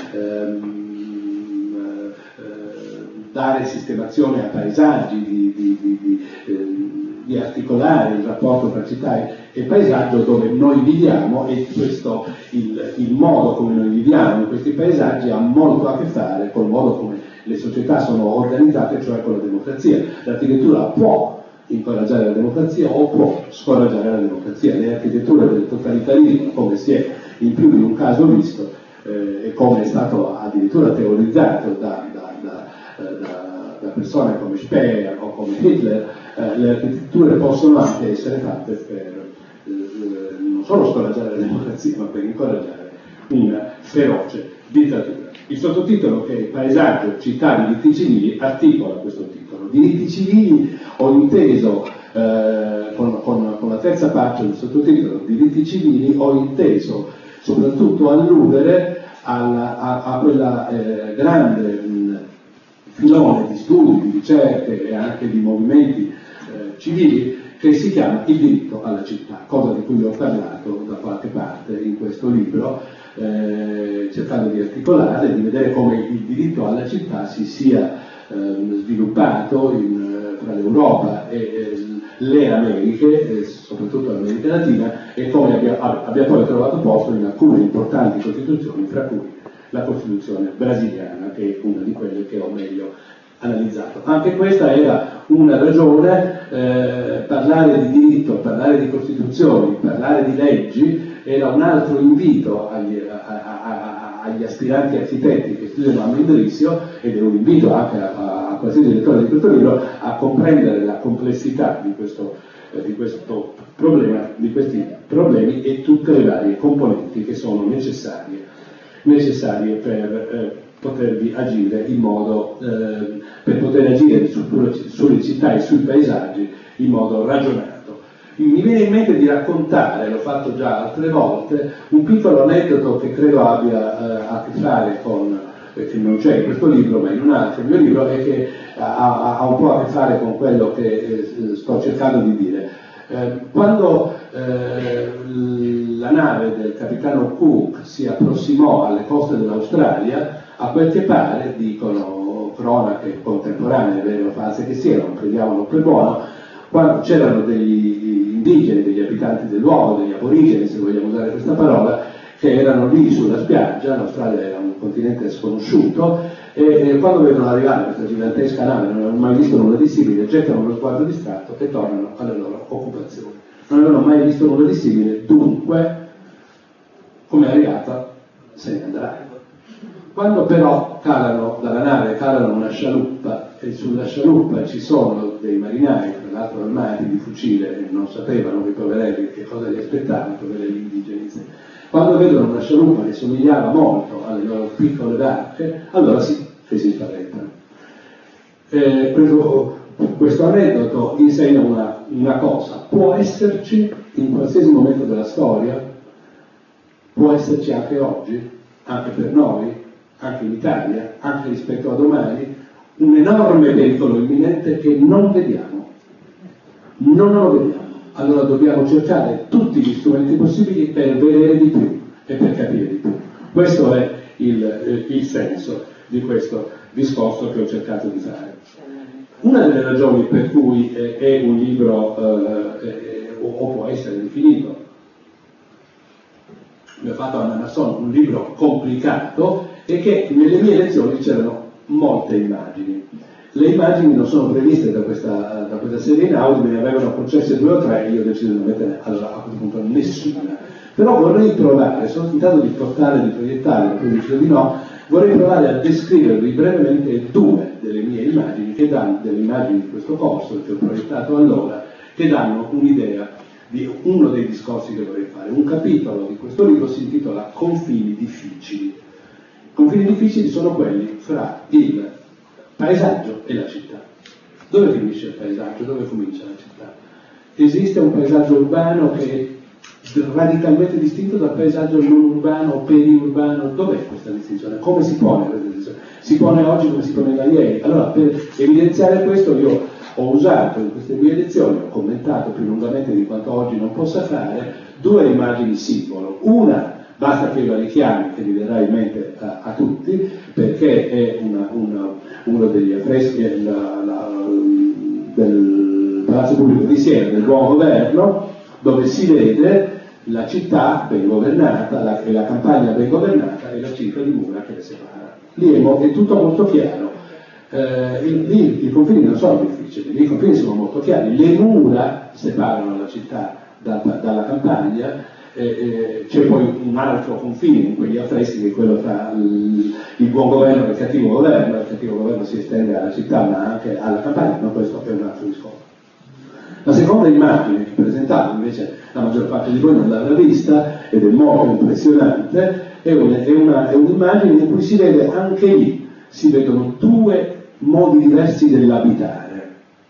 S4: ehm, eh, dare sistemazione a paesaggi, di, di, di, di, ehm, di articolare il rapporto tra città e, e paesaggio dove noi viviamo, e questo il, il modo come noi viviamo in questi paesaggi ha molto a che fare col modo come le società sono organizzate, cioè con la democrazia. L'architettura può incoraggiare la democrazia o può scoraggiare la democrazia. Le architetture del totalitarismo, come si è in più di un caso visto eh, e come è stato addirittura teorizzato da, da, da, da, da persone come Speer o come Hitler, eh, le architetture possono anche essere fatte per eh, non solo scoraggiare la democrazia, ma per incoraggiare una feroce dittatura. Il sottotitolo, che è Paesaggio, città, diritti civili, articola questo titolo. Diritti civili ho inteso, eh, con, con, con la terza parte del sottotitolo, diritti civili, ho inteso soprattutto alludere alla, a, a quella eh, grande mh, filone di studi, di ricerche e anche di movimenti eh, civili che si chiama il diritto alla città, cosa di cui ho parlato da qualche parte in questo libro, eh, cercando di articolare e di vedere come il diritto alla città si sia eh, sviluppato in, tra l'Europa e eh, le Americhe, e soprattutto l'America Latina, e come abbia, abbia poi trovato posto in alcune importanti costituzioni, fra cui la Costituzione brasiliana, che è una di quelle che ho meglio analizzato. Anche questa era una ragione, eh, parlare di diritto, parlare di costituzioni, parlare di leggi era un altro invito agli, a, a, a, agli aspiranti architetti che studiano a Mendrisio, ed è un invito anche a, a, a qualsiasi lettore di questo libro a comprendere la complessità di questo, eh, di questo problema, di questi problemi e tutte le varie componenti che sono necessarie, necessarie per eh, potervi agire in modo, eh, per poter agire su, sulle città e sui paesaggi in modo ragionato. Mi viene in mente di raccontare, l'ho fatto già altre volte, un piccolo aneddoto che credo abbia eh, a che fare con, eh, che non c'è in questo libro ma in un altro mio libro, e che ha, ha un po' a che fare con quello che eh, sto cercando di dire. Eh, quando eh, la nave del capitano Cook si approssimò alle coste dell'Australia, a quel che pare, dicono cronache contemporanee, vere o false che siano, prendiamolo per buono, quando c'erano degli indigeni, degli abitanti del luogo, degli aborigeni, se vogliamo usare questa parola, che erano lì sulla spiaggia. L'Australia era un continente sconosciuto, e, e quando vedono arrivare questa gigantesca nave, non avevano mai visto nulla di simile, gettano uno sguardo distratto e tornano alle loro occupazioni. Non avevano mai visto nulla di simile, dunque, come è arrivata, se ne andrà. Quando però calano dalla nave, calano una scialuppa, e sulla scialuppa ci sono dei marinai, tra l'altro armati di fucile, e non sapevano quei poverelli che cosa li aspettava, i poverelli indigeni. Quando vedono una scialuppa che somigliava molto alle loro piccole barche, allora sì, che si spaventano. Eh, questo, questo aneddoto insegna una, una cosa: può esserci in qualsiasi momento della storia, può esserci anche oggi, anche per noi, anche in Italia, anche rispetto a domani, un enorme pericolo imminente che non vediamo. Non lo vediamo. Allora dobbiamo cercare tutti gli strumenti possibili per vedere di più e per capire di più. Questo è il, eh, il senso di questo discorso che ho cercato di fare. Una delle ragioni per cui eh, è un libro, eh, eh, o, o può essere definito, mi ha fatto Anna Masson, un libro complicato, è che nelle mie lezioni c'erano molte immagini. Le immagini non sono previste da questa, da questa serie in audio, me ne avevano concesse due o tre e io ho deciso di non mettere allora, a questo punto nessuna. Però vorrei provare, sono tentato di portare, di proiettare, poi ho deciso di no, vorrei provare a descrivervi brevemente due delle mie immagini, che danno, delle immagini di questo corso che ho proiettato allora, che danno un'idea di uno dei discorsi che vorrei fare. Un capitolo di questo libro si intitola Confini difficili. Confini difficili sono quelli fra il paesaggio e la città. Dove finisce il paesaggio? Dove comincia la città? Esiste un paesaggio urbano che è radicalmente distinto dal paesaggio non urbano o periurbano. Dov'è questa distinzione? Come si pone questa distinzione? Si pone oggi come si poneva ieri. Allora, per evidenziare questo, io ho usato in queste mie lezioni, ho commentato più lungamente di quanto oggi non possa fare, due immagini simbolo. Una, basta che io la richiami, che vi verrà in mente a, a tutti, perché è una, una, uno degli affreschi la, la, del Palazzo Pubblico di Siena, del Buon Governo, dove si vede la città ben governata, la, la campagna ben governata e la cinta di mura che le separa. Lì è, è tutto molto chiaro. Eh, lì i confini non sono difficili, lì i confini sono molto chiari. Le mura separano la città da, dalla campagna, eh, eh, c'è poi un altro confine in quegli affreschi che è quello tra il, il buon governo e il cattivo governo. Il cattivo governo si estende alla città ma anche alla campagna, ma questo è un altro discorso. La seconda immagine che presentavo, invece la maggior parte di voi non l'avrà vista ed è molto impressionante, è, una, è, una, è un'immagine in cui si vede anche lì, si vedono due modi diversi dell'abitare.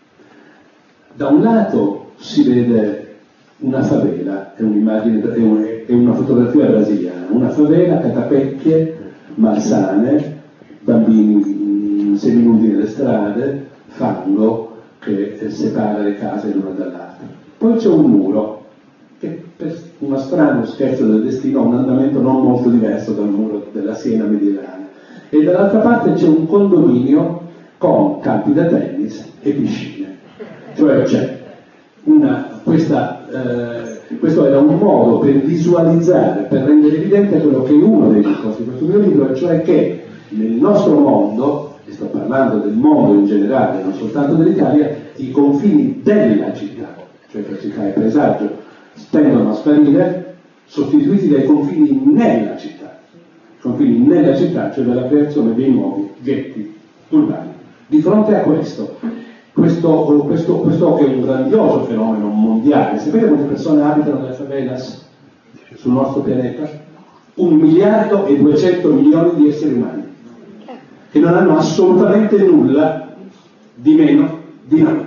S4: Da un lato si vede una favela, è un'immagine, è, un, è una fotografia brasiliana, una favela, catapecchie, malsane, bambini seminudi nelle strade, fango che separa le case l'una dall'altra. Poi c'è un muro che per uno strano scherzo del destino ha un andamento non molto diverso dal muro della Siena medievale. E dall'altra parte c'è un condominio con campi da tennis e piscine. Cioè c'è una, questa, eh, questo era un modo per visualizzare, per rendere evidente quello che è uno dei discorsi di questo mio libro, cioè che nel nostro mondo, e sto parlando del mondo in generale, non soltanto dell'Italia, i confini della città, cioè tra città e paesaggio, tendono a sparire, sostituiti dai confini nella città. Confini nella città, cioè dalla creazione dei nuovi ghetti urbani. Di fronte a questo, questo, questo, questo che è un grandioso fenomeno mondiale, sapete quante persone abitano nelle favelas sul nostro pianeta? Un miliardo e duecento milioni di esseri umani, che non hanno assolutamente nulla di meno di noi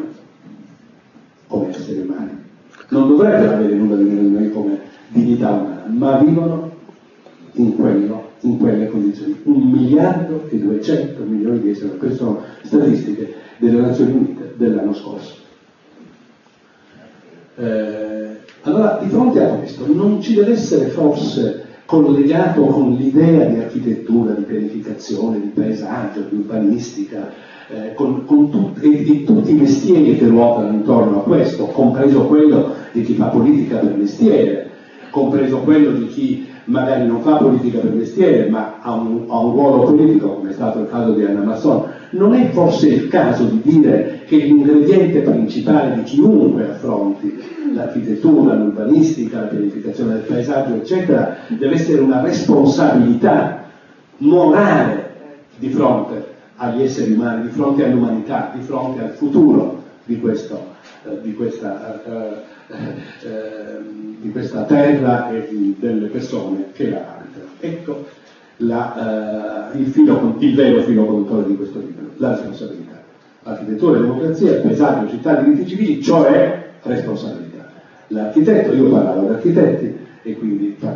S4: come esseri umani. Non dovrebbero avere nulla di meno di noi come dignità umana, ma vivono in quello, in quelle condizioni. Un miliardo e duecento milioni di esseri umani. Queste sono statistiche delle Nazioni Unite dell'anno scorso. Eh, allora, di fronte a questo, non ci deve essere forse collegato con l'idea di architettura, di pianificazione, di paesaggio, di urbanistica, eh, con, con tut- e di tutti i mestieri che ruotano intorno a questo, compreso quello di chi fa politica per mestiere, compreso quello di chi magari non fa politica per mestiere, ma ha un, ha un ruolo politico, come è stato il caso di Anna Masson. Non è forse il caso di dire che l'ingrediente principale di chiunque affronti l'architettura, l'urbanistica, la pianificazione del paesaggio, eccetera, deve essere una responsabilità morale di fronte agli esseri umani, di fronte all'umanità, di fronte al futuro di, questo, eh, di, questa, eh, eh, di questa terra e di, delle persone che la abitano. Ecco la, eh, il, filo, il vero filo conduttore di questo libro, la responsabilità. Architettura e democrazia, paesaggio, città, diritti civili, cioè responsabilità. L'architetto, io parlavo di architetti e quindi parlavo a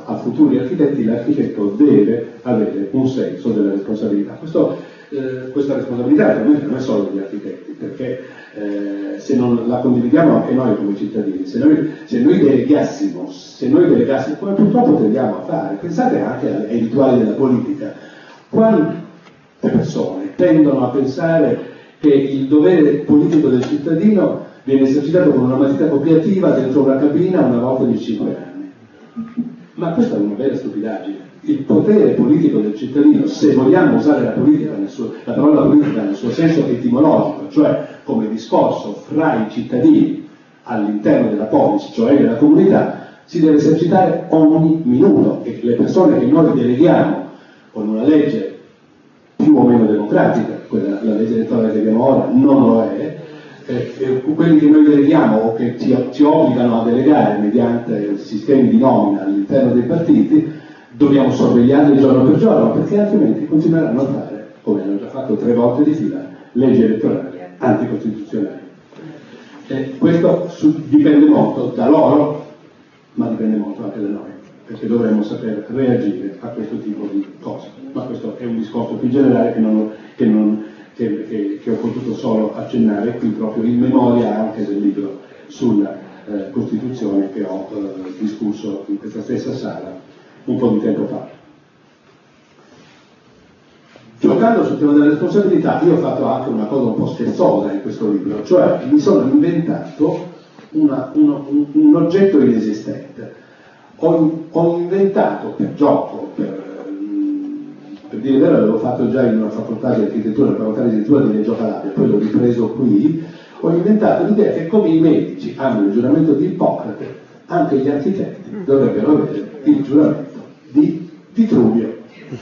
S4: a futuri architetti, l'architetto deve avere un senso della responsabilità. Questo, eh, questa responsabilità ovviamente non è solo degli architetti, perché eh, se non la condividiamo anche noi come cittadini, se noi, se noi delegassimo, se noi delegassimo, come purtroppo tendiamo a fare, pensate anche ai rituali della politica, quante persone tendono a pensare che il dovere politico del cittadino viene esercitato con una matita copiativa dentro una cabina una volta ogni cinque anni. Ma questa è una vera stupidaggine. Il potere politico del cittadino, se vogliamo usare la, politica nel suo, la parola politica nel suo senso etimologico, cioè come discorso fra i cittadini all'interno della polis, cioè della comunità, si deve esercitare ogni minuto, e le persone che noi deleghiamo con una legge più o meno democratica, quella, la legge elettorale che abbiamo ora non lo è, eh, eh, quelli che noi deleghiamo o che ci, ci obbligano a delegare mediante sistemi di nomina all'interno dei partiti, dobbiamo sorvegliarli giorno per giorno, perché altrimenti continueranno a fare, come hanno già fatto tre volte di fila, leggi elettorali anticostituzionali. Eh, questo su, dipende molto da loro, ma dipende molto anche da noi, perché dovremmo saper reagire a questo tipo di cose. Ma questo è un discorso più generale che, non, che, non, che, che, che ho potuto solo accennare qui proprio in memoria anche del libro sulla eh, Costituzione che ho eh, discusso in questa stessa sala un po' di tempo fa. Giocando sul tema della responsabilità, io ho fatto anche una cosa un po' scherzosa in questo libro, cioè mi sono inventato una, uno, un, un oggetto inesistente. Ho, ho inventato per gioco, per, per dire il vero, l'avevo fatto già in una facoltà di architettura, una facoltà di architettura di Reggio Calabria, poi l'ho ripreso qui, ho inventato l'idea che come i medici hanno il giuramento di Ippocrate, anche gli architetti dovrebbero avere il giuramento di Vitruvio.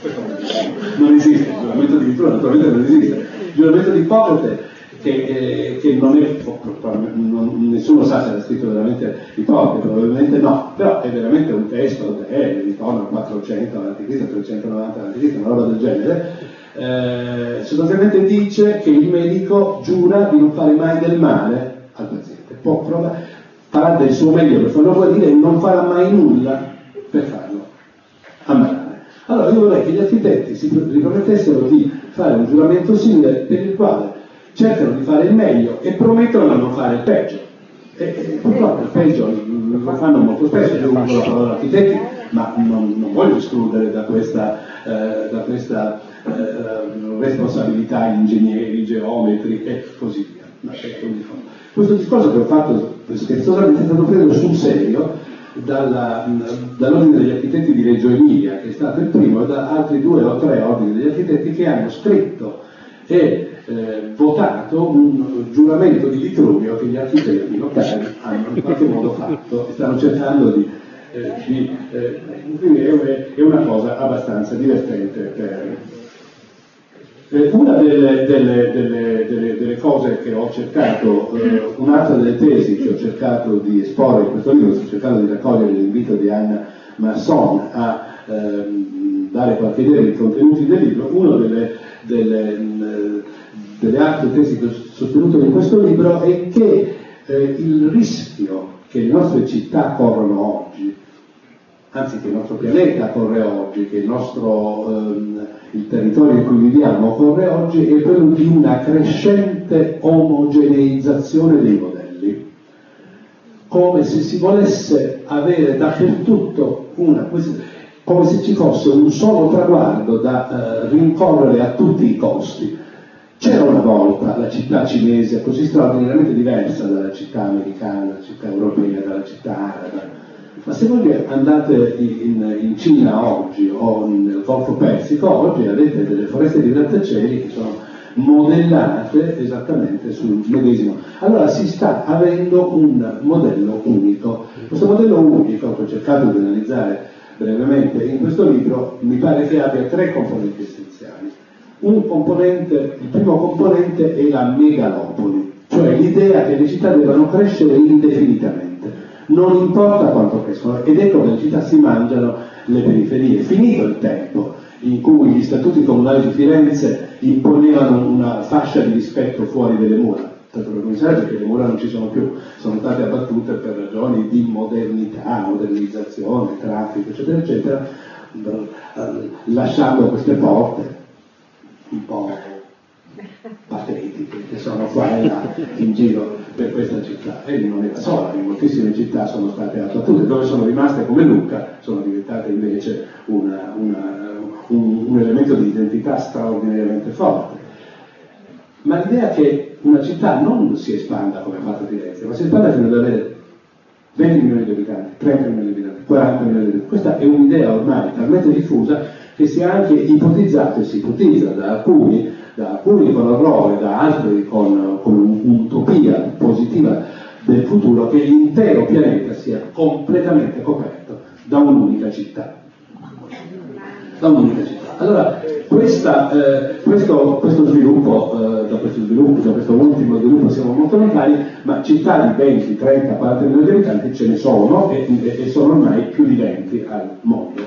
S4: Non esiste il giuramento di Vitruvio, naturalmente non esiste. Il giuramento di Ippocrate che, eh, che non è, non, nessuno sa se era scritto veramente Ippocrate, probabilmente no, però è veramente un testo, è ritorno al quattrocento avanti Cristo, trecentonovanta avanti Cristo, una roba del genere. Eh, sostanzialmente dice che il medico giura di non fare mai del male al paziente, può provare, farà del suo meglio per farlo guarire e non farà mai nulla per farlo ammalare. Allora io vorrei che gli architetti si ripromettessero di fare un giuramento simile per il quale cercano di fare il meglio e promettono di non fare il peggio. E, e purtroppo il peggio lo fanno molto spesso, io uso la parola architetti, ma non, non voglio escludere da questa, eh, da questa eh, responsabilità ingegneri, geometri e così via. Ma questo discorso che ho fatto scherzosamente è stato preso sul serio dalla, dall'ordine degli architetti di Reggio Emilia, che è stato il primo, e da altri due o tre ordini degli architetti che hanno scritto e eh, votato un giuramento di Vitruvio che gli architetti locali hanno in qualche modo fatto e stanno cercando di, eh, di eh, quindi è, è una cosa abbastanza divertente per... Una delle, delle, delle, delle, delle cose che ho cercato, eh, un'altra delle tesi che ho cercato di esporre in questo libro, sto cercando di raccogliere l'invito di Anna Masson a ehm, dare qualche idea dei contenuti del libro, una delle, delle, delle altre tesi che ho sostenuto in questo libro è che eh, il rischio che le nostre città corrono oggi, anzi che il nostro pianeta corre oggi, che il nostro ehm, il territorio in cui viviamo corre oggi, è quello di una crescente omogeneizzazione dei modelli, come se si volesse avere dappertutto una, come se ci fosse un solo traguardo da eh, rincorrere a tutti i costi. C'era una volta la città cinese così straordinariamente diversa dalla città americana, dalla città europea, dalla città araba. Ma se voi andate in, in Cina oggi o nel Golfo Persico, oggi avete delle foreste di grattacieli che sono modellate esattamente sul medesimo. Allora si sta avendo un modello unico. Questo modello unico, che ho cercato di analizzare brevemente in questo libro, mi pare che abbia tre componenti essenziali. Un componente, il primo componente è la megalopoli, cioè l'idea che le città devono crescere indefinitamente. Non importa quanto crescono, ed ecco che le città si mangiano le periferie. Finito il tempo in cui gli statuti comunali di Firenze imponevano una fascia di rispetto fuori delle mura, tanto per cominciare perché le mura non ci sono più, sono state abbattute per ragioni di modernità, modernizzazione, traffico, eccetera, eccetera, lasciando queste porte un po' patetiche che sono qua e là in giro per questa città, e non è la sola, in moltissime città sono state abbattute, dove sono rimaste come Lucca sono diventate invece una, una, un, un elemento di identità straordinariamente forte. Ma l'idea che una città non si espanda come ha fatto Firenze, ma si espanda fino ad avere venti milioni di abitanti, trenta milioni di abitanti, quaranta milioni di abitanti, questa è un'idea ormai talmente diffusa che si è anche ipotizzato e si ipotizza da alcuni, da alcuni con orrore, da altri con, con un'utopia positiva del futuro, che l'intero pianeta sia completamente coperto da un'unica città. Da un'unica città. Allora, questa, eh, questo, questo sviluppo, eh, da questo sviluppo, da questo ultimo sviluppo siamo molto lontani, ma città di venti, trenta, quaranta milioni di abitanti ce ne sono e, e sono ormai più di venti al mondo.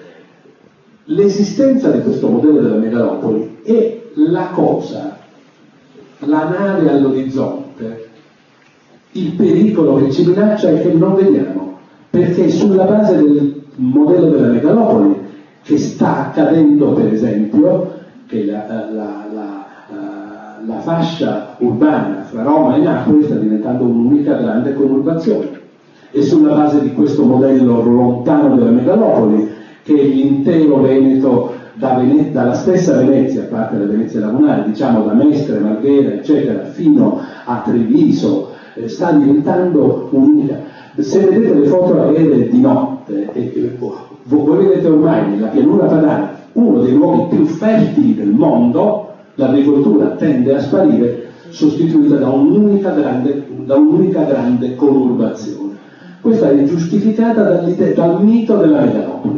S4: L'esistenza di questo modello della megalopoli è la cosa, la nave all'orizzonte, il pericolo che ci minaccia e che non vediamo, perché sulla base del modello della megalopoli che sta accadendo, per esempio, che la, la, la, la, la fascia urbana fra Roma e Napoli sta diventando un'unica grande conurbazione, e sulla base di questo modello lontano della megalopoli che l'intero Veneto, da Vene- dalla stessa Venezia, a parte la Venezia lagunare, diciamo da Mestre, Marghera, eccetera, fino a Treviso, eh, sta diventando un'unica. Se vedete le foto aeree di notte, e, e, voi vedete ormai nella pianura padana uno dei luoghi più fertili del mondo, l'agricoltura tende a sparire, sostituita da un'unica grande, da un'unica grande conurbazione. Questa è giustificata dal mito della megalopoli.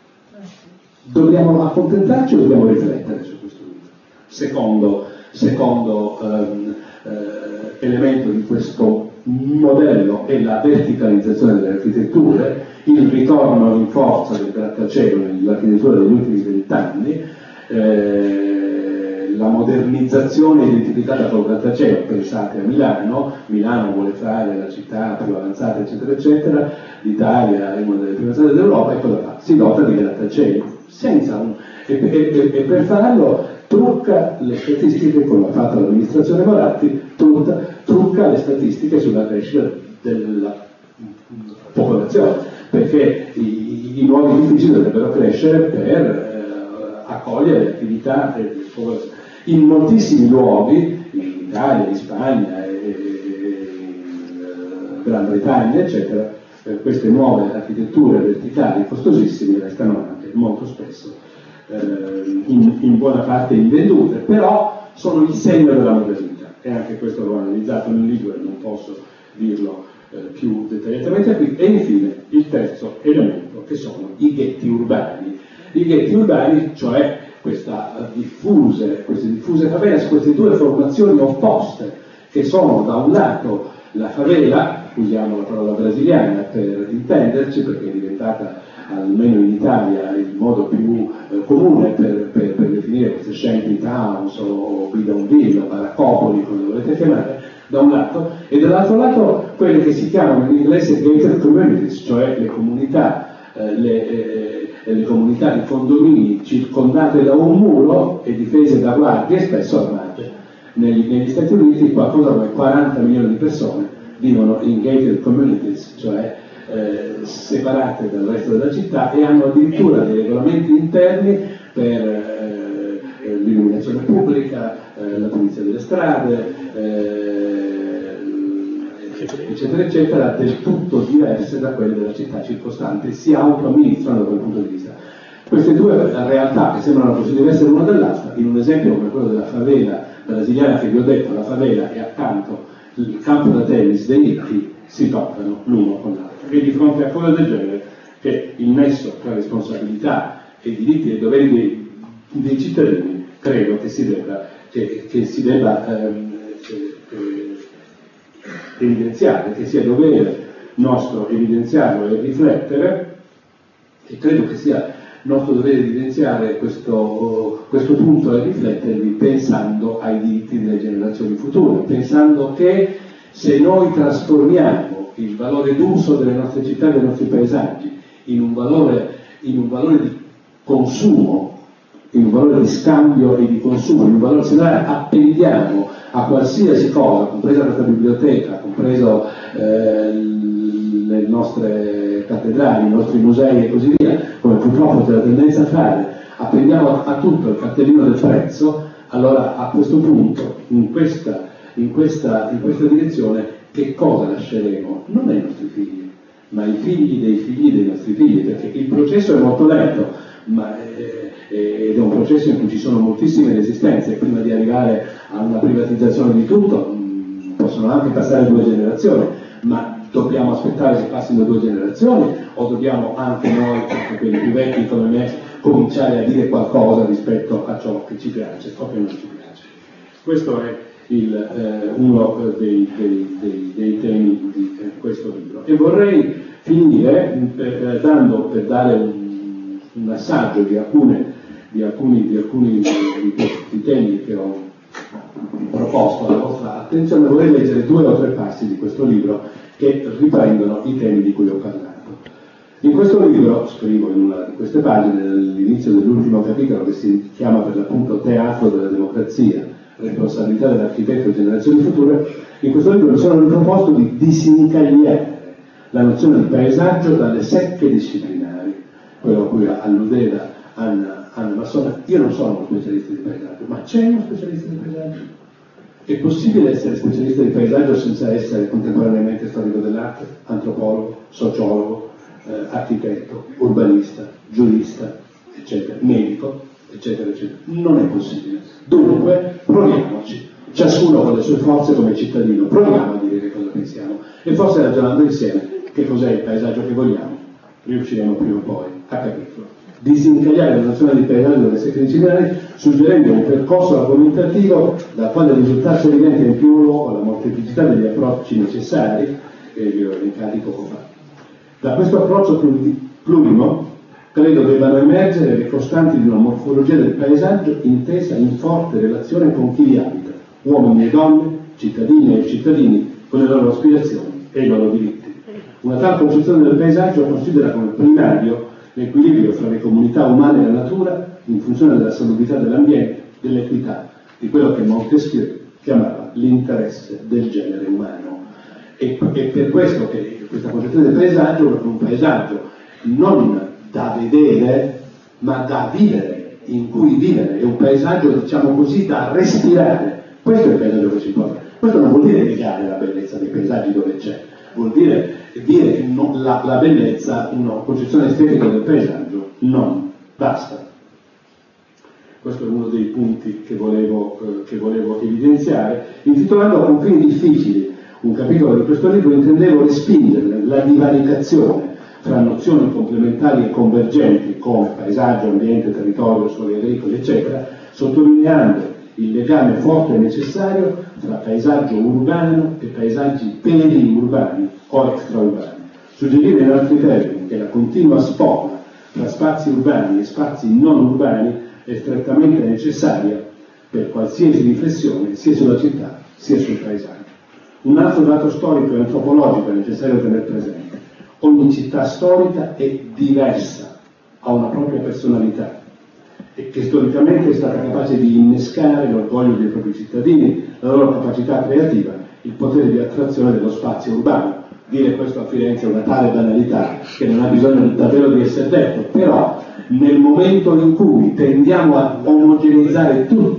S4: Dobbiamo accontentarci o dobbiamo riflettere su questo mito? Secondo, secondo ehm, eh, elemento di questo modello è la verticalizzazione delle architetture, il ritorno in forza del grattacielo nell'architettura degli ultimi vent'anni, eh, la modernizzazione identificata col grattacielo. Pensate a Milano, Milano vuole fare la città più avanzata, eccetera, eccetera, l'Italia è una delle più avanzate d'Europa, e cosa fa? Si dota di grattacieli, senza un... e, e, e per farlo trucca le statistiche, come ha fatto l'amministrazione Moratti, trucca, trucca le statistiche sulla crescita della popolazione, perché i, i nuovi edifici dovrebbero crescere per eh, accogliere le attività delle popolazioni. In moltissimi luoghi, in Italia, in Spagna, e, e, in Gran Bretagna, eccetera, eh, queste nuove architetture verticali costosissime restano anche molto spesso eh, in, in buona parte invendute, però sono il segno della modernità, e anche questo l'ho analizzato nel libro e non posso dirlo eh, più dettagliatamente qui. E infine il terzo elemento, che sono i ghetti urbani. I ghetti urbani, cioè questa diffuse, queste diffuse favela, queste due formazioni opposte, che sono da un lato la favela, usiamo la parola brasiliana per intenderci, perché è diventata almeno in Italia il modo più eh, comune per, per, per definire queste shanty towns o bidonville, baraccopoli, come le volete chiamare, da un lato, e dall'altro lato quelle che si chiamano in inglese gated communities, cioè le comunità, eh, le, eh, le comunità di condomini circondate da un muro e difese da guardie spesso armate. Negli, negli Stati Uniti qualcosa come quaranta milioni di persone vivono in gated communities, cioè eh, separate dal resto della città, e hanno addirittura dei regolamenti interni per eh, l'illuminazione pubblica, eh, la pulizia delle strade, eh, eccetera, eccetera, del tutto diverse da quelle della città circostante, si autoamministrano da quel punto di vista. Queste due realtà, che sembrano così diverse l'una dall'altra, in un esempio come quello della favela brasiliana che vi ho detto, la favela e accanto il campo da tennis dei ricchi, si toccano l'uno con l'altro. E di fronte a cose del genere, che il nesso tra responsabilità e i diritti e i doveri dei, dei cittadini, credo che si debba, che, che si debba ehm, eh, evidenziare, che sia dovere nostro evidenziarlo e riflettere, e credo che sia nostro dovere evidenziare questo, questo punto e riflettervi pensando ai diritti delle generazioni future, pensando che se noi trasformiamo il valore d'uso delle nostre città e dei nostri paesaggi in un valore, in un valore di consumo, in un valore di scambio e di consumo, in un valore, se noi appendiamo a qualsiasi cosa, compresa questa biblioteca, compreso eh, le nostre cattedrali, i nostri musei e così via, come purtroppo c'è la tendenza a fare, appendiamo a tutto il cartellino del prezzo, allora a questo punto, in questa, in questa, in questa direzione, che cosa lasceremo? Non ai nostri figli, ma ai figli dei figli dei nostri figli, perché il processo è molto lento, ma è, ed è un processo in cui ci sono moltissime resistenze. Prima di arrivare a una privatizzazione di tutto mh, possono anche passare due generazioni, ma dobbiamo aspettare che passino due generazioni o dobbiamo anche noi, quelli più vecchi come me, cominciare a dire qualcosa rispetto a ciò che ci piace o che non ci piace? Questo è il, eh, uno dei, dei, dei, dei temi di eh, questo libro. E vorrei finire per, dando, per dare un un assaggio di, alcune, di, alcuni, di alcuni di questi temi che ho proposto alla vostra attenzione. Vorrei leggere due o tre passi di questo libro che riprendono i temi di cui ho parlato. In questo libro, scrivo in una di queste pagine, all'inizio dell'ultimo capitolo, che si chiama per l'appunto Teatro della democrazia, responsabilità dell'architetto e generazioni future, in questo libro mi sono riproposto di disincagliare la nozione di paesaggio dalle secche disciplinari, quello a cui alludeva Anna, Anna Massona. Io non sono uno specialista di paesaggio, ma c'è uno specialista di paesaggio? È possibile essere specialista di paesaggio senza essere contemporaneamente storico dell'arte, antropologo, sociologo, eh, architetto, urbanista, giurista, eccetera, medico, eccetera, eccetera? Non è possibile. Dunque, proviamoci, ciascuno con le sue forze come cittadino, proviamo a dire che cosa pensiamo e forse ragionando insieme che cos'è il paesaggio che vogliamo, riusciremo prima o poi a capirlo. Disincagliare la nozione di paesaggio dalle secche disciplinari, suggerendo un percorso argomentativo dal quale risultasse evidente in primo luogo la molteplicità degli approcci necessari, che vi ho elencati poco fa. Da questo approccio plurimo credo debbano emergere le costanti di una morfologia del paesaggio intesa in forte relazione con chi vi abita, uomini e donne, cittadine e cittadini, con le loro aspirazioni e i loro diritti. Una tale concezione del paesaggio considera come primario l'equilibrio fra le comunità umane e la natura in funzione della salubrità dell'ambiente, dell'equità, di quello che Montesquieu chiamava l'interesse del genere umano. E è per questo che questa concezione del paesaggio è un paesaggio non da vedere, ma da vivere, in cui vivere, è un paesaggio, diciamo così, da respirare. Questo è il paesaggio che ci importa. Questo non vuol dire negare la bellezza dei paesaggi dove c'è, vuol dire dire no, la, la bellezza, una concezione estetica del paesaggio, non, basta. Questo è uno dei punti che volevo, eh, che volevo evidenziare. Intitolando A confini difficili un capitolo di questo libro, intendevo respingere la divaricazione fra nozioni complementari e convergenti come paesaggio, ambiente, territorio, suoli agricoli, eccetera, sottolineando il legame forte e necessario tra paesaggio urbano e paesaggi periurbani o extraurbani. Suggerire in altri termini che la continua spona tra spazi urbani e spazi non urbani è strettamente necessaria per qualsiasi riflessione sia sulla città sia sul paesaggio. Un altro dato storico e antropologico è necessario tenere presente. Ogni città storica è diversa, ha una propria personalità e che storicamente è stata capace di innescare l'orgoglio dei propri cittadini, la loro capacità creativa, il potere di attrazione dello spazio urbano. Dire questo a Firenze è una tale banalità che non ha bisogno davvero di essere detto, però nel momento in cui tendiamo a omogeneizzare tutto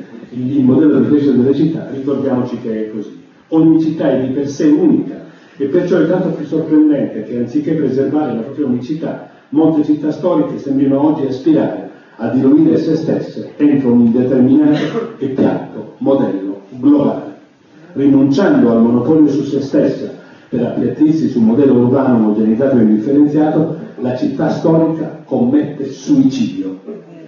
S4: il modello di crescita delle città, ricordiamoci che è così. Ogni città è di per sé unica e perciò è tanto più sorprendente che anziché preservare la propria unicità, molte città storiche sembrino oggi aspirare a diluire se stesse entro un indeterminato e piatto modello globale, rinunciando al monopolio su se stessa per appiattirsi su un modello urbano omogeneizzato e indifferenziato. La città storica commette suicidio,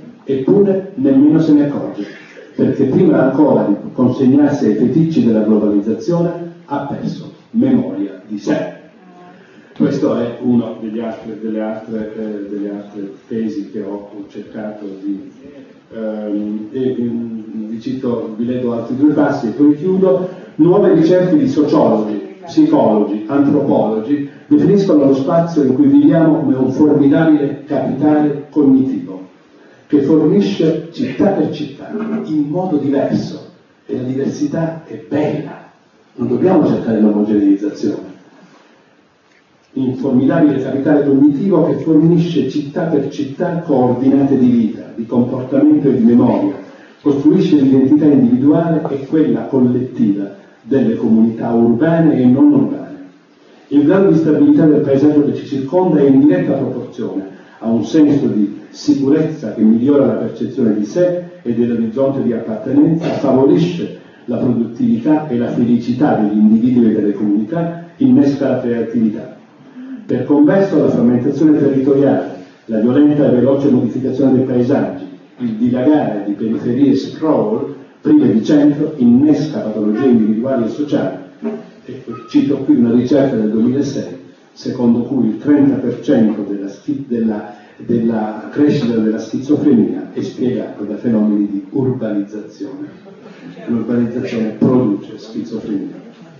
S4: eppure nemmeno se ne accorge, perché prima ancora di consegnarsi ai feticci della globalizzazione ha perso memoria di sé. Questo è uno degli altri, delle, altre, eh, delle altre tesi che ho cercato di... Ehm, e, vi cito, vi leggo altri due passi e poi chiudo. Nuove ricerche di sociologi, psicologi, antropologi definiscono lo spazio in cui viviamo come un formidabile capitale cognitivo che fornisce città per città in modo diverso, e la diversità è bella, non dobbiamo cercare l'omogeneizzazione. Un formidabile capitale cognitivo che fornisce città per città coordinate di vita, di comportamento e di memoria, costruisce l'identità individuale e quella collettiva delle comunità urbane e non urbane. Il grado di stabilità del paesaggio che ci circonda è in diretta proporzione a un senso di sicurezza che migliora la percezione di sé e dell'orizzonte di appartenenza, favorisce la produttività e la felicità degli individui e delle comunità, innesca la creatività. Per converso, la frammentazione territoriale, la violenta e veloce modificazione dei paesaggi, il dilagare di periferie sprawl prive di centro, innesca patologie individuali e sociali. E cito qui una ricerca del duemilasei, secondo cui il trenta per cento della, della, della crescita della schizofrenia è spiegato da fenomeni di urbanizzazione. L'urbanizzazione produce schizofrenia.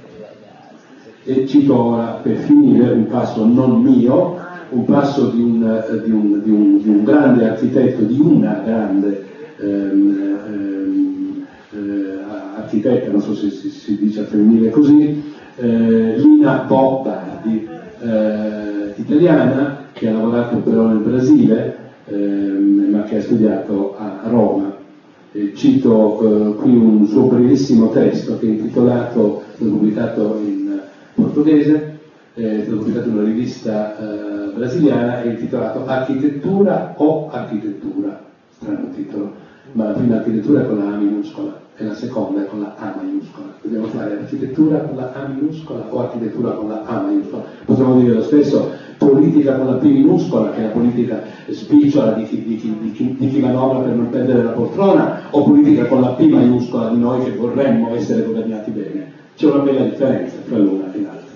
S4: E cito ora, per finire, un passo non mio, un passo di un, di un, di un, di un grande architetto, di una grande ehm, ehm, eh, architetta, non so se si, si dice al femminile così, eh, Lina Bobardi, eh, italiana, che ha lavorato però nel Brasile, ehm, ma che ha studiato a Roma. E cito eh, qui un suo brevissimo testo che è intitolato, è pubblicato in portoghese, è stato pubblicato in una rivista eh, brasiliana, è intitolato Architettura o Architettura, strano titolo, ma la prima architettura è con la A minuscola e la seconda è con la A maiuscola. Dobbiamo fare architettura con la A minuscola o architettura con la A maiuscola. Potremmo dire lo stesso, politica con la P minuscola, che è la politica spicciola di chi, di chi, di chi, di chi manovra per non perdere la poltrona, o politica con la P maiuscola di noi che vorremmo essere governati bene. C'è una bella differenza tra l'una e l'altra.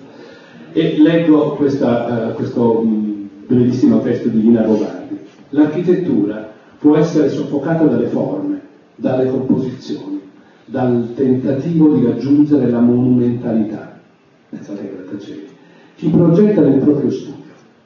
S4: E leggo questa, uh, questo um, brevissimo testo di Lina Bobardi. L'architettura può essere soffocata dalle forme, dalle composizioni, dal tentativo di raggiungere la monumentalità. Pensate che grattacieli. Chi progetta nel proprio studio,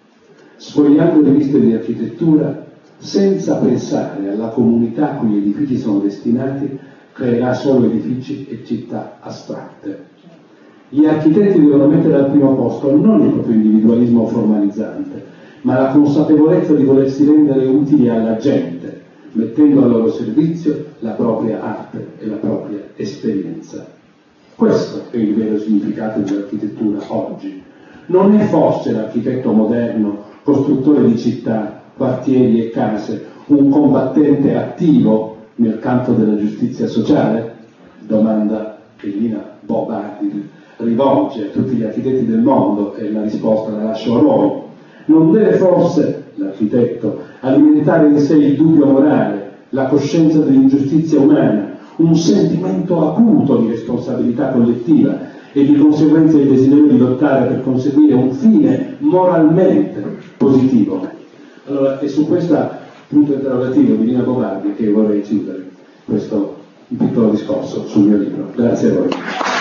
S4: sfogliando riviste di architettura, senza pensare alla comunità a cui gli edifici sono destinati, creerà solo edifici e città astratte. Gli architetti devono mettere al primo posto non il proprio individualismo formalizzante, ma la consapevolezza di volersi rendere utili alla gente, mettendo al loro servizio la propria arte e la propria esperienza. Questo è il vero significato dell'architettura oggi. Non è forse l'architetto moderno, costruttore di città, quartieri e case, un combattente attivo nel campo della giustizia sociale? Domanda che Lina Bobardi rivolge a tutti gli architetti del mondo, e la risposta la lascio a voi. Non deve forse l'architetto alimentare in sé il dubbio morale, la coscienza dell'ingiustizia umana, un sentimento acuto di responsabilità collettiva e di conseguenza il desiderio di lottare per conseguire un fine moralmente positivo? Allora, è su questo punto interrogativo di Lina Bobardi che vorrei chiudere questo piccolo discorso sul mio libro. Grazie a voi.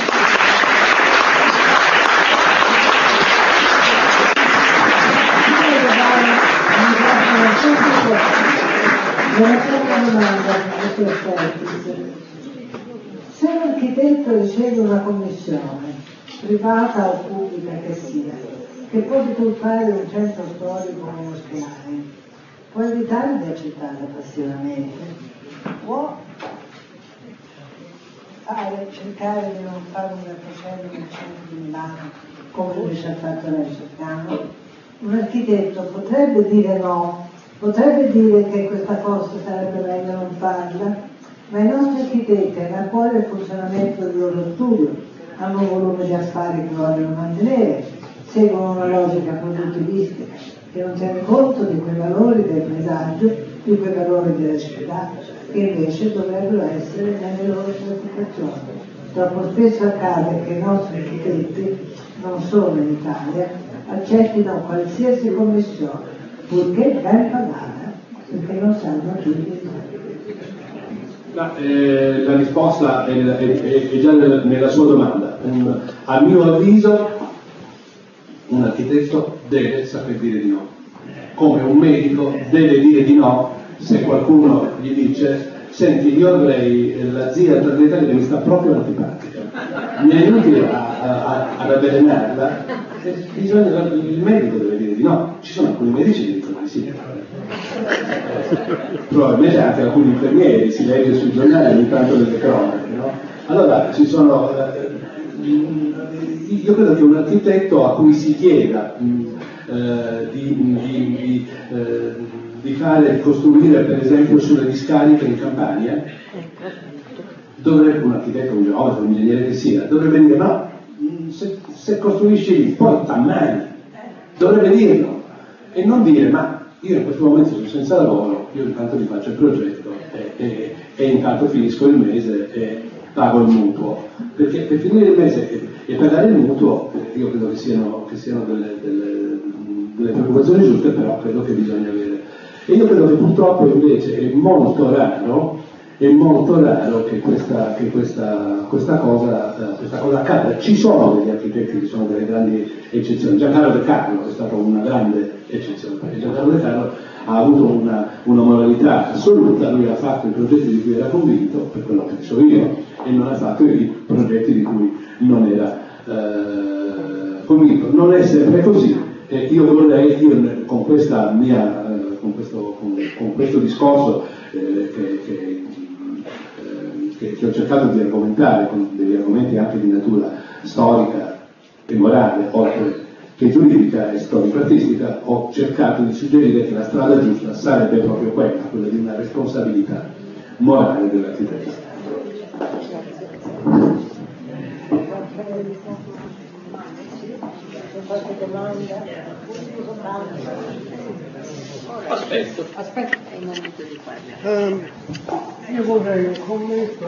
S1: Una domanda a se un architetto riceve una commissione, privata o pubblica che sia, che può deturpare un centro storico o un ospedale, può evitare di accettarla passivamente? Può fare, cercare di non fare una procedura nel centro di Milano, come invece ha fatto la Cercano? Un architetto potrebbe dire no, potrebbe dire che questa cosa sarebbe meglio non farla, ma i nostri architetti hanno a cuore il funzionamento del loro studio, hanno un volume di affari che vogliono mantenere, seguono una logica produttivistica che non tiene conto di quei valori del paesaggio, di quei valori della città, che invece dovrebbero essere nelle loro preoccupazioni. Troppo spesso accade che i nostri architetti non solo in Italia, accettino qualsiasi commissione, purché ben pagata, perché non sanno più di
S4: Ma, eh, la risposta è, è, è già nella sua domanda. Un, a mio avviso un architetto deve saper dire di no, come un medico deve dire di no se qualcuno gli dice: senti, io avrei la zia tardietaria che mi sta proprio antipatica, mi aiuti a, a, ad avvelenarla. Bisogna, il medico deve dire di no. Ci sono alcuni medici che dicono di sì, probabilmente anche alcuni infermieri, si legge sui giornali ogni tanto nelle cronache, no? Allora ci sono eh, io credo che un architetto a cui si chieda mh, eh, di, di, di, eh, di fare di costruire per esempio sulle discariche in Campania, dovrebbe, un architetto, un geometra, un ingegnere che sia, dovrebbe dire: no, se, se costruisci lì poi t'ammani, dovrebbe dirlo, e non dire: ma io in questo momento sono senza lavoro, io intanto vi faccio il progetto e, e, e intanto finisco il mese e pago il mutuo, perché per finire il mese e, e pagare il mutuo io credo che siano, che siano delle, delle, delle preoccupazioni giuste, però credo che bisogna avere. E io credo che purtroppo invece è molto raro, è molto raro che questa, che questa, questa, cosa, eh, questa cosa accada. Ci sono degli architetti che sono delle grandi eccezioni. Giancarlo De Carlo è stata una grande eccezione, perché Giancarlo De Carlo ha avuto una, una moralità assoluta, lui ha fatto i progetti di cui era convinto, per quello che so io, e non ha fatto i progetti di cui non era eh, convinto. Non è sempre così. Eh, io vorrei, io con questa mia, eh, con, questo, con, con questo discorso eh, che, che, eh, che, che ho cercato di argomentare con degli argomenti anche di natura storica e morale, oltre che giuridica e storico-artistica, ho cercato di suggerire che la strada giusta sarebbe proprio quella, quella di una responsabilità morale dell'architetto.
S2: Aspetto.
S3: Aspetta.
S5: Um, io vorrei un commento.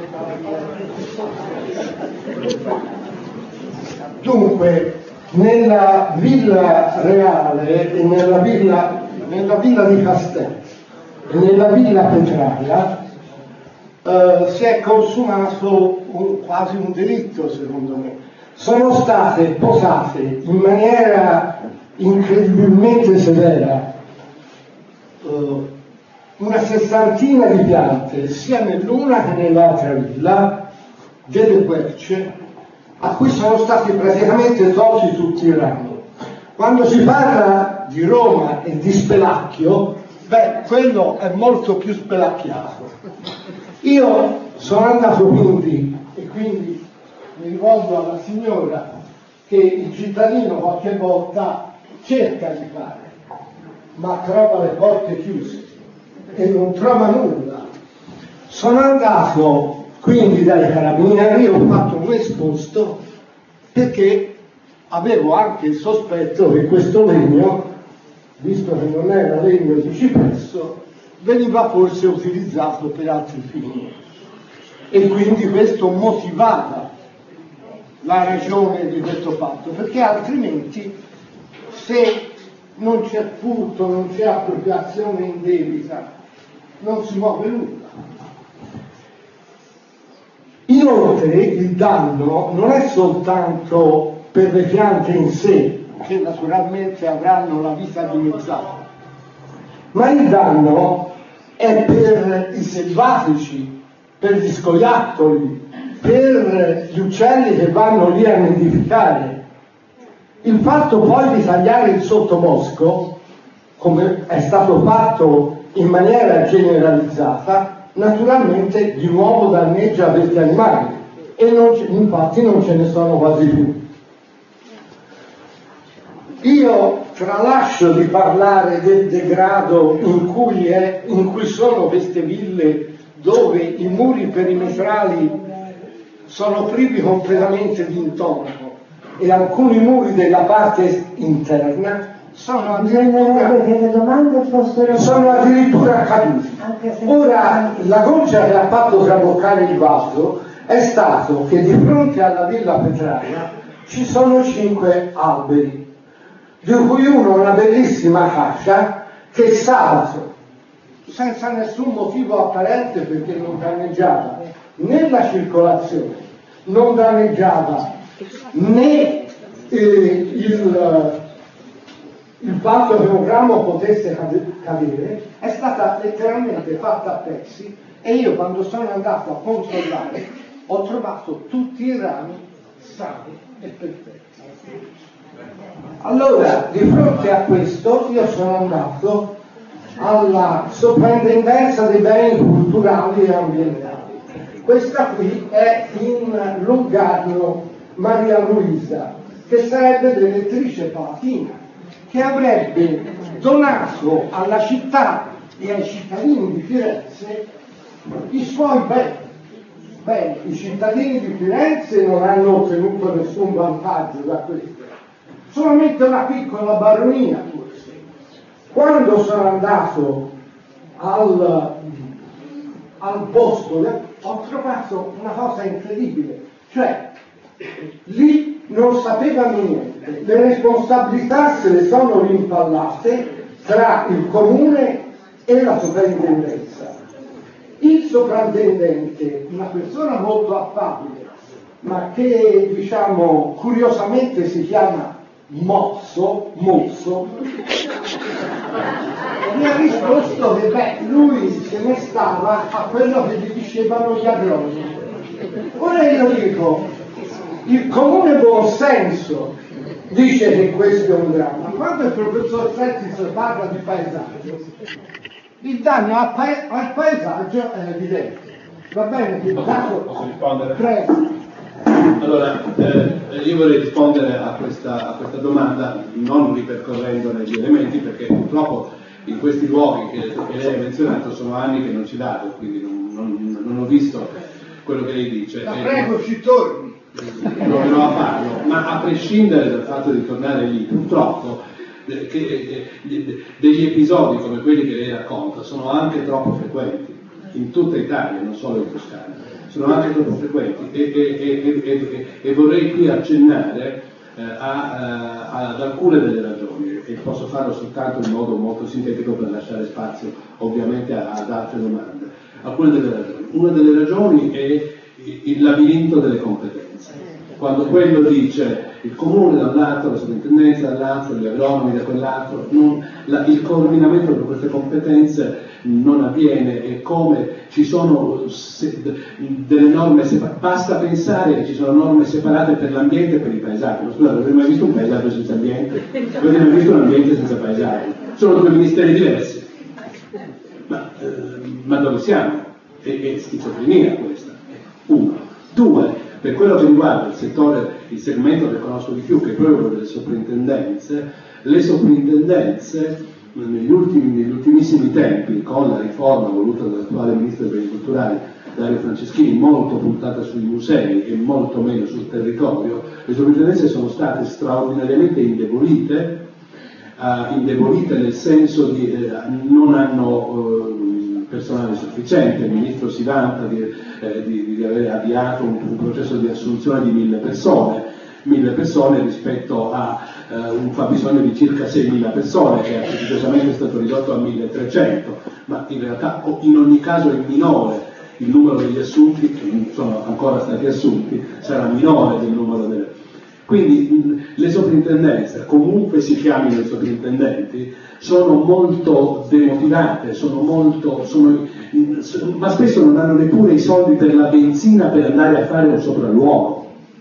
S5: Dunque, nella villa reale e nella villa, nella villa di Castel e nella villa Petraia eh, si è consumato un, quasi un delitto, secondo me. Sono state posate in maniera incredibilmente severa eh, una sessantina di piante, sia nell'una che nell'altra villa, delle querce, a cui sono stati praticamente tolti tutti i rami. Quando si parla di Roma e di spelacchio, beh, quello è molto più spelacchiato. Io sono andato quindi, e quindi mi rivolgo alla signora, che il cittadino qualche volta cerca di fare, ma trova le porte chiuse e non trova nulla. Sono andato quindi dai carabinieri, ho fatto un esposto perché avevo anche il sospetto che questo legno, visto che non era legno di cipresso, veniva forse utilizzato per altri fini, e quindi questo motivava la ragione di questo fatto, perché altrimenti, se non c'è furto, non c'è appropriazione indebita, non si muove nulla. Inoltre il danno non è soltanto per le piante in sé, che naturalmente avranno la vita dimezzata, ma il danno è per i selvatici, per gli scoiattoli, per gli uccelli che vanno lì a nidificare. Il fatto poi di tagliare il sottobosco, come è stato fatto in maniera generalizzata, naturalmente di nuovo danneggia questi animali, e non c- infatti non ce ne sono quasi più. Io tralascio di parlare del degrado in cui, è, in cui sono queste ville, dove i muri perimetrali sono privi completamente di intonaco e alcuni muri della parte interna sono addirittura,
S1: che le domande fossero
S5: sono addirittura caduti. Ora, la goccia che ha fatto traboccare il vaso è stato che di fronte alla villa Petraia ci sono cinque alberi. di cui uno una bellissima cascia che sabato, senza nessun motivo apparente, perché non danneggiava né la circolazione, non danneggiava né eh, il, il fatto che un ramo potesse cadere, è stata letteralmente fatta a pezzi, e io quando sono andato a controllare ho trovato tutti i rami sani e perfetti. Allora, di fronte a questo, io sono andato alla Soprintendenza dei Beni Culturali e Ambientali. Questa qui è in Lugano Maria Luisa, che sarebbe l'elettrice palatina, che avrebbe donato alla città e ai cittadini di Firenze i suoi beni. Beh, i cittadini di Firenze non hanno ottenuto nessun vantaggio da questo, solamente una piccola baronina forse. Quando sono andato al, al posto ho trovato una cosa incredibile, cioè lì non sapevano niente, le responsabilità se le sono rimpallate tra il comune e la soprintendenza. Il soprintendente, una persona molto affabile, ma che diciamo curiosamente si chiama Mozzo, Mozzo, mi ha risposto che beh, lui se ne stava a quello che gli dicevano gli agronomi. Ora io dico, il comune buonsenso dice che questo è un dramma, quando il professor Settis parla di paesaggio, il danno al, pa- al paesaggio è evidente. Va bene? Il dato...
S4: Posso rispondere?
S5: Prego.
S4: Allora, eh, io vorrei rispondere a questa, a questa domanda non ripercorrendone gli elementi, perché purtroppo in questi luoghi che, che lei ha menzionato sono anni che non ci vado, quindi non, non, non ho visto quello che lei dice.
S5: La prego, ci torni.
S4: Proverò a farlo, ma a prescindere dal fatto di tornare lì, purtroppo eh, che, eh, degli episodi come quelli che lei racconta sono anche troppo frequenti in tutta Italia, non solo in Toscana. Sono anche troppo frequenti e, e, e, e, e vorrei qui accennare eh, a, a, ad alcune delle ragioni, e posso farlo soltanto in modo molto sintetico per lasciare spazio ovviamente ad altre domande. Alcune delle ragioni. Una delle ragioni è il labirinto delle competenze. Quando quello dice il comune da un lato, la sovrintendenza dall'altro, gli agronomi da quell'altro, non, la, il coordinamento di queste competenze non avviene, e come ci sono se, delle norme separate, basta pensare che ci sono norme separate per l'ambiente e per il paesaggio. Scusate, avete mai visto un paesaggio senza ambiente? Avete mai visto un ambiente senza paesaggio? Sono due ministeri diversi. Ma, eh, ma dove siamo? È, è schizofrenia questa. Uno. Due, per quello che riguarda il settore, il segmento che conosco di più, che è proprio delle soprintendenze, le soprintendenze negli, ultimi, negli ultimissimi tempi, con la riforma voluta dall'attuale ministro dei beni culturali Dario Franceschini, molto puntata sui musei e molto meno sul territorio, le soprintendenze sono state straordinariamente indebolite, uh, indebolite nel senso di eh, non hanno uh, personale sufficiente. Il ministro si vanta di, eh, di, di aver avviato un, un processo di assunzione di mille persone, mille persone rispetto a eh, un fabbisogno di circa seimila persone, che artificiosamente è stato ridotto a milletrecento, ma in realtà in ogni caso è minore il numero degli assunti, che non sono ancora stati assunti, sarà minore del numero delle... Quindi mh, le soprintendenze, comunque si chiamino i soprintendenti, sono molto demotivate, sono molto, sono, mh, ma spesso non hanno neppure i soldi per la benzina per andare a fare un sopralluogo.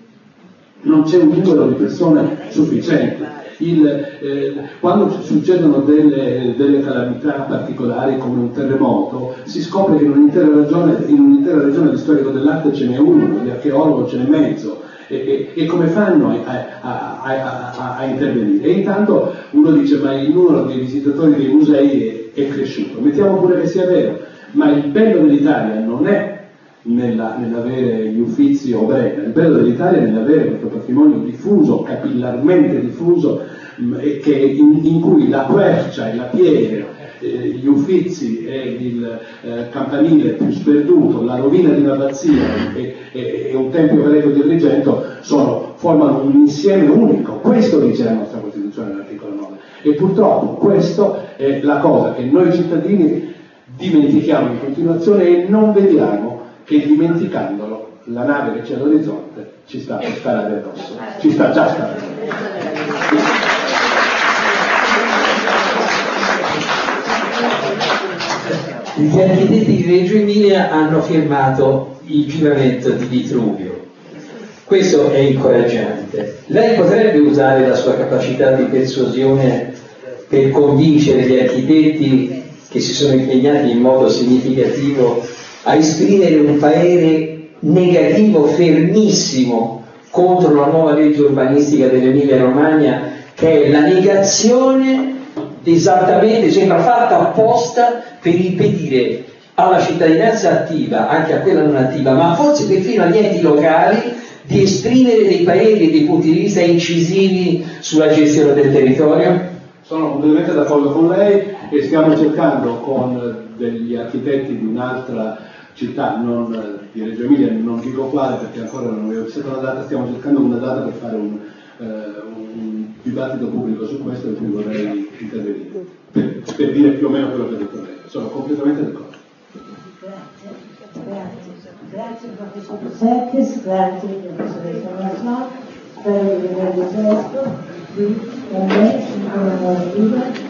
S4: Non c'è un numero di persone sufficiente. Il, eh, quando succedono delle, delle calamità particolari come un terremoto, si scopre che in un'intera regione, in un'intera regione di storico dell'arte ce n'è uno, di archeologo ce n'è mezzo, e, e, e come fanno a, a, a, a, a intervenire? E intanto uno dice: ma il numero dei visitatori dei musei è, è cresciuto. Mettiamo pure che sia vero, ma il bello dell'Italia non è Nella, nell'avere gli Uffizi o Brera, il bello dell'Italia è nell'avere questo patrimonio diffuso, capillarmente diffuso, mh, e che in, in cui la quercia e la pietra, eh, gli Uffizi e il eh, campanile più sperduto, la rovina di un'abbazia e, e, e un tempio greco di Agrigento sono, formano un insieme unico. Questo dice la nostra Costituzione, l'articolo E purtroppo questa è la cosa che noi cittadini dimentichiamo in continuazione e non vediamo che dimenticandolo la nave che c'è all'orizzonte ci sta per sparare addosso, ci sta già sparando.
S6: Gli architetti di Reggio Emilia hanno firmato il giuramento di Vitruvio. Questo è incoraggiante. Lei potrebbe usare la sua capacità di persuasione per convincere gli architetti che si sono impegnati in modo significativo a esprimere un parere negativo fermissimo contro la nuova legge urbanistica dell'Emilia Romagna, che è la negazione, esattamente, sembra fatta apposta per impedire alla cittadinanza attiva, anche a quella non attiva, ma forse perfino agli enti locali, di esprimere dei pareri e dei punti di vista incisivi sulla gestione del territorio?
S4: Sono completamente d'accordo con lei e stiamo cercando con degli architetti di un'altra città, non di Reggio Emilia, non dico quale perché ancora non avevo fissato la data, stiamo cercando una data per fare un, eh, un dibattito pubblico su questo in cui vorrei intervenire, per, per dire più o meno quello che ha detto lei. Sono completamente d'accordo.
S1: Grazie, grazie. Grazie professor Secchis, grazie professore Salazar, spero di vedervi presto qui con me in una nuova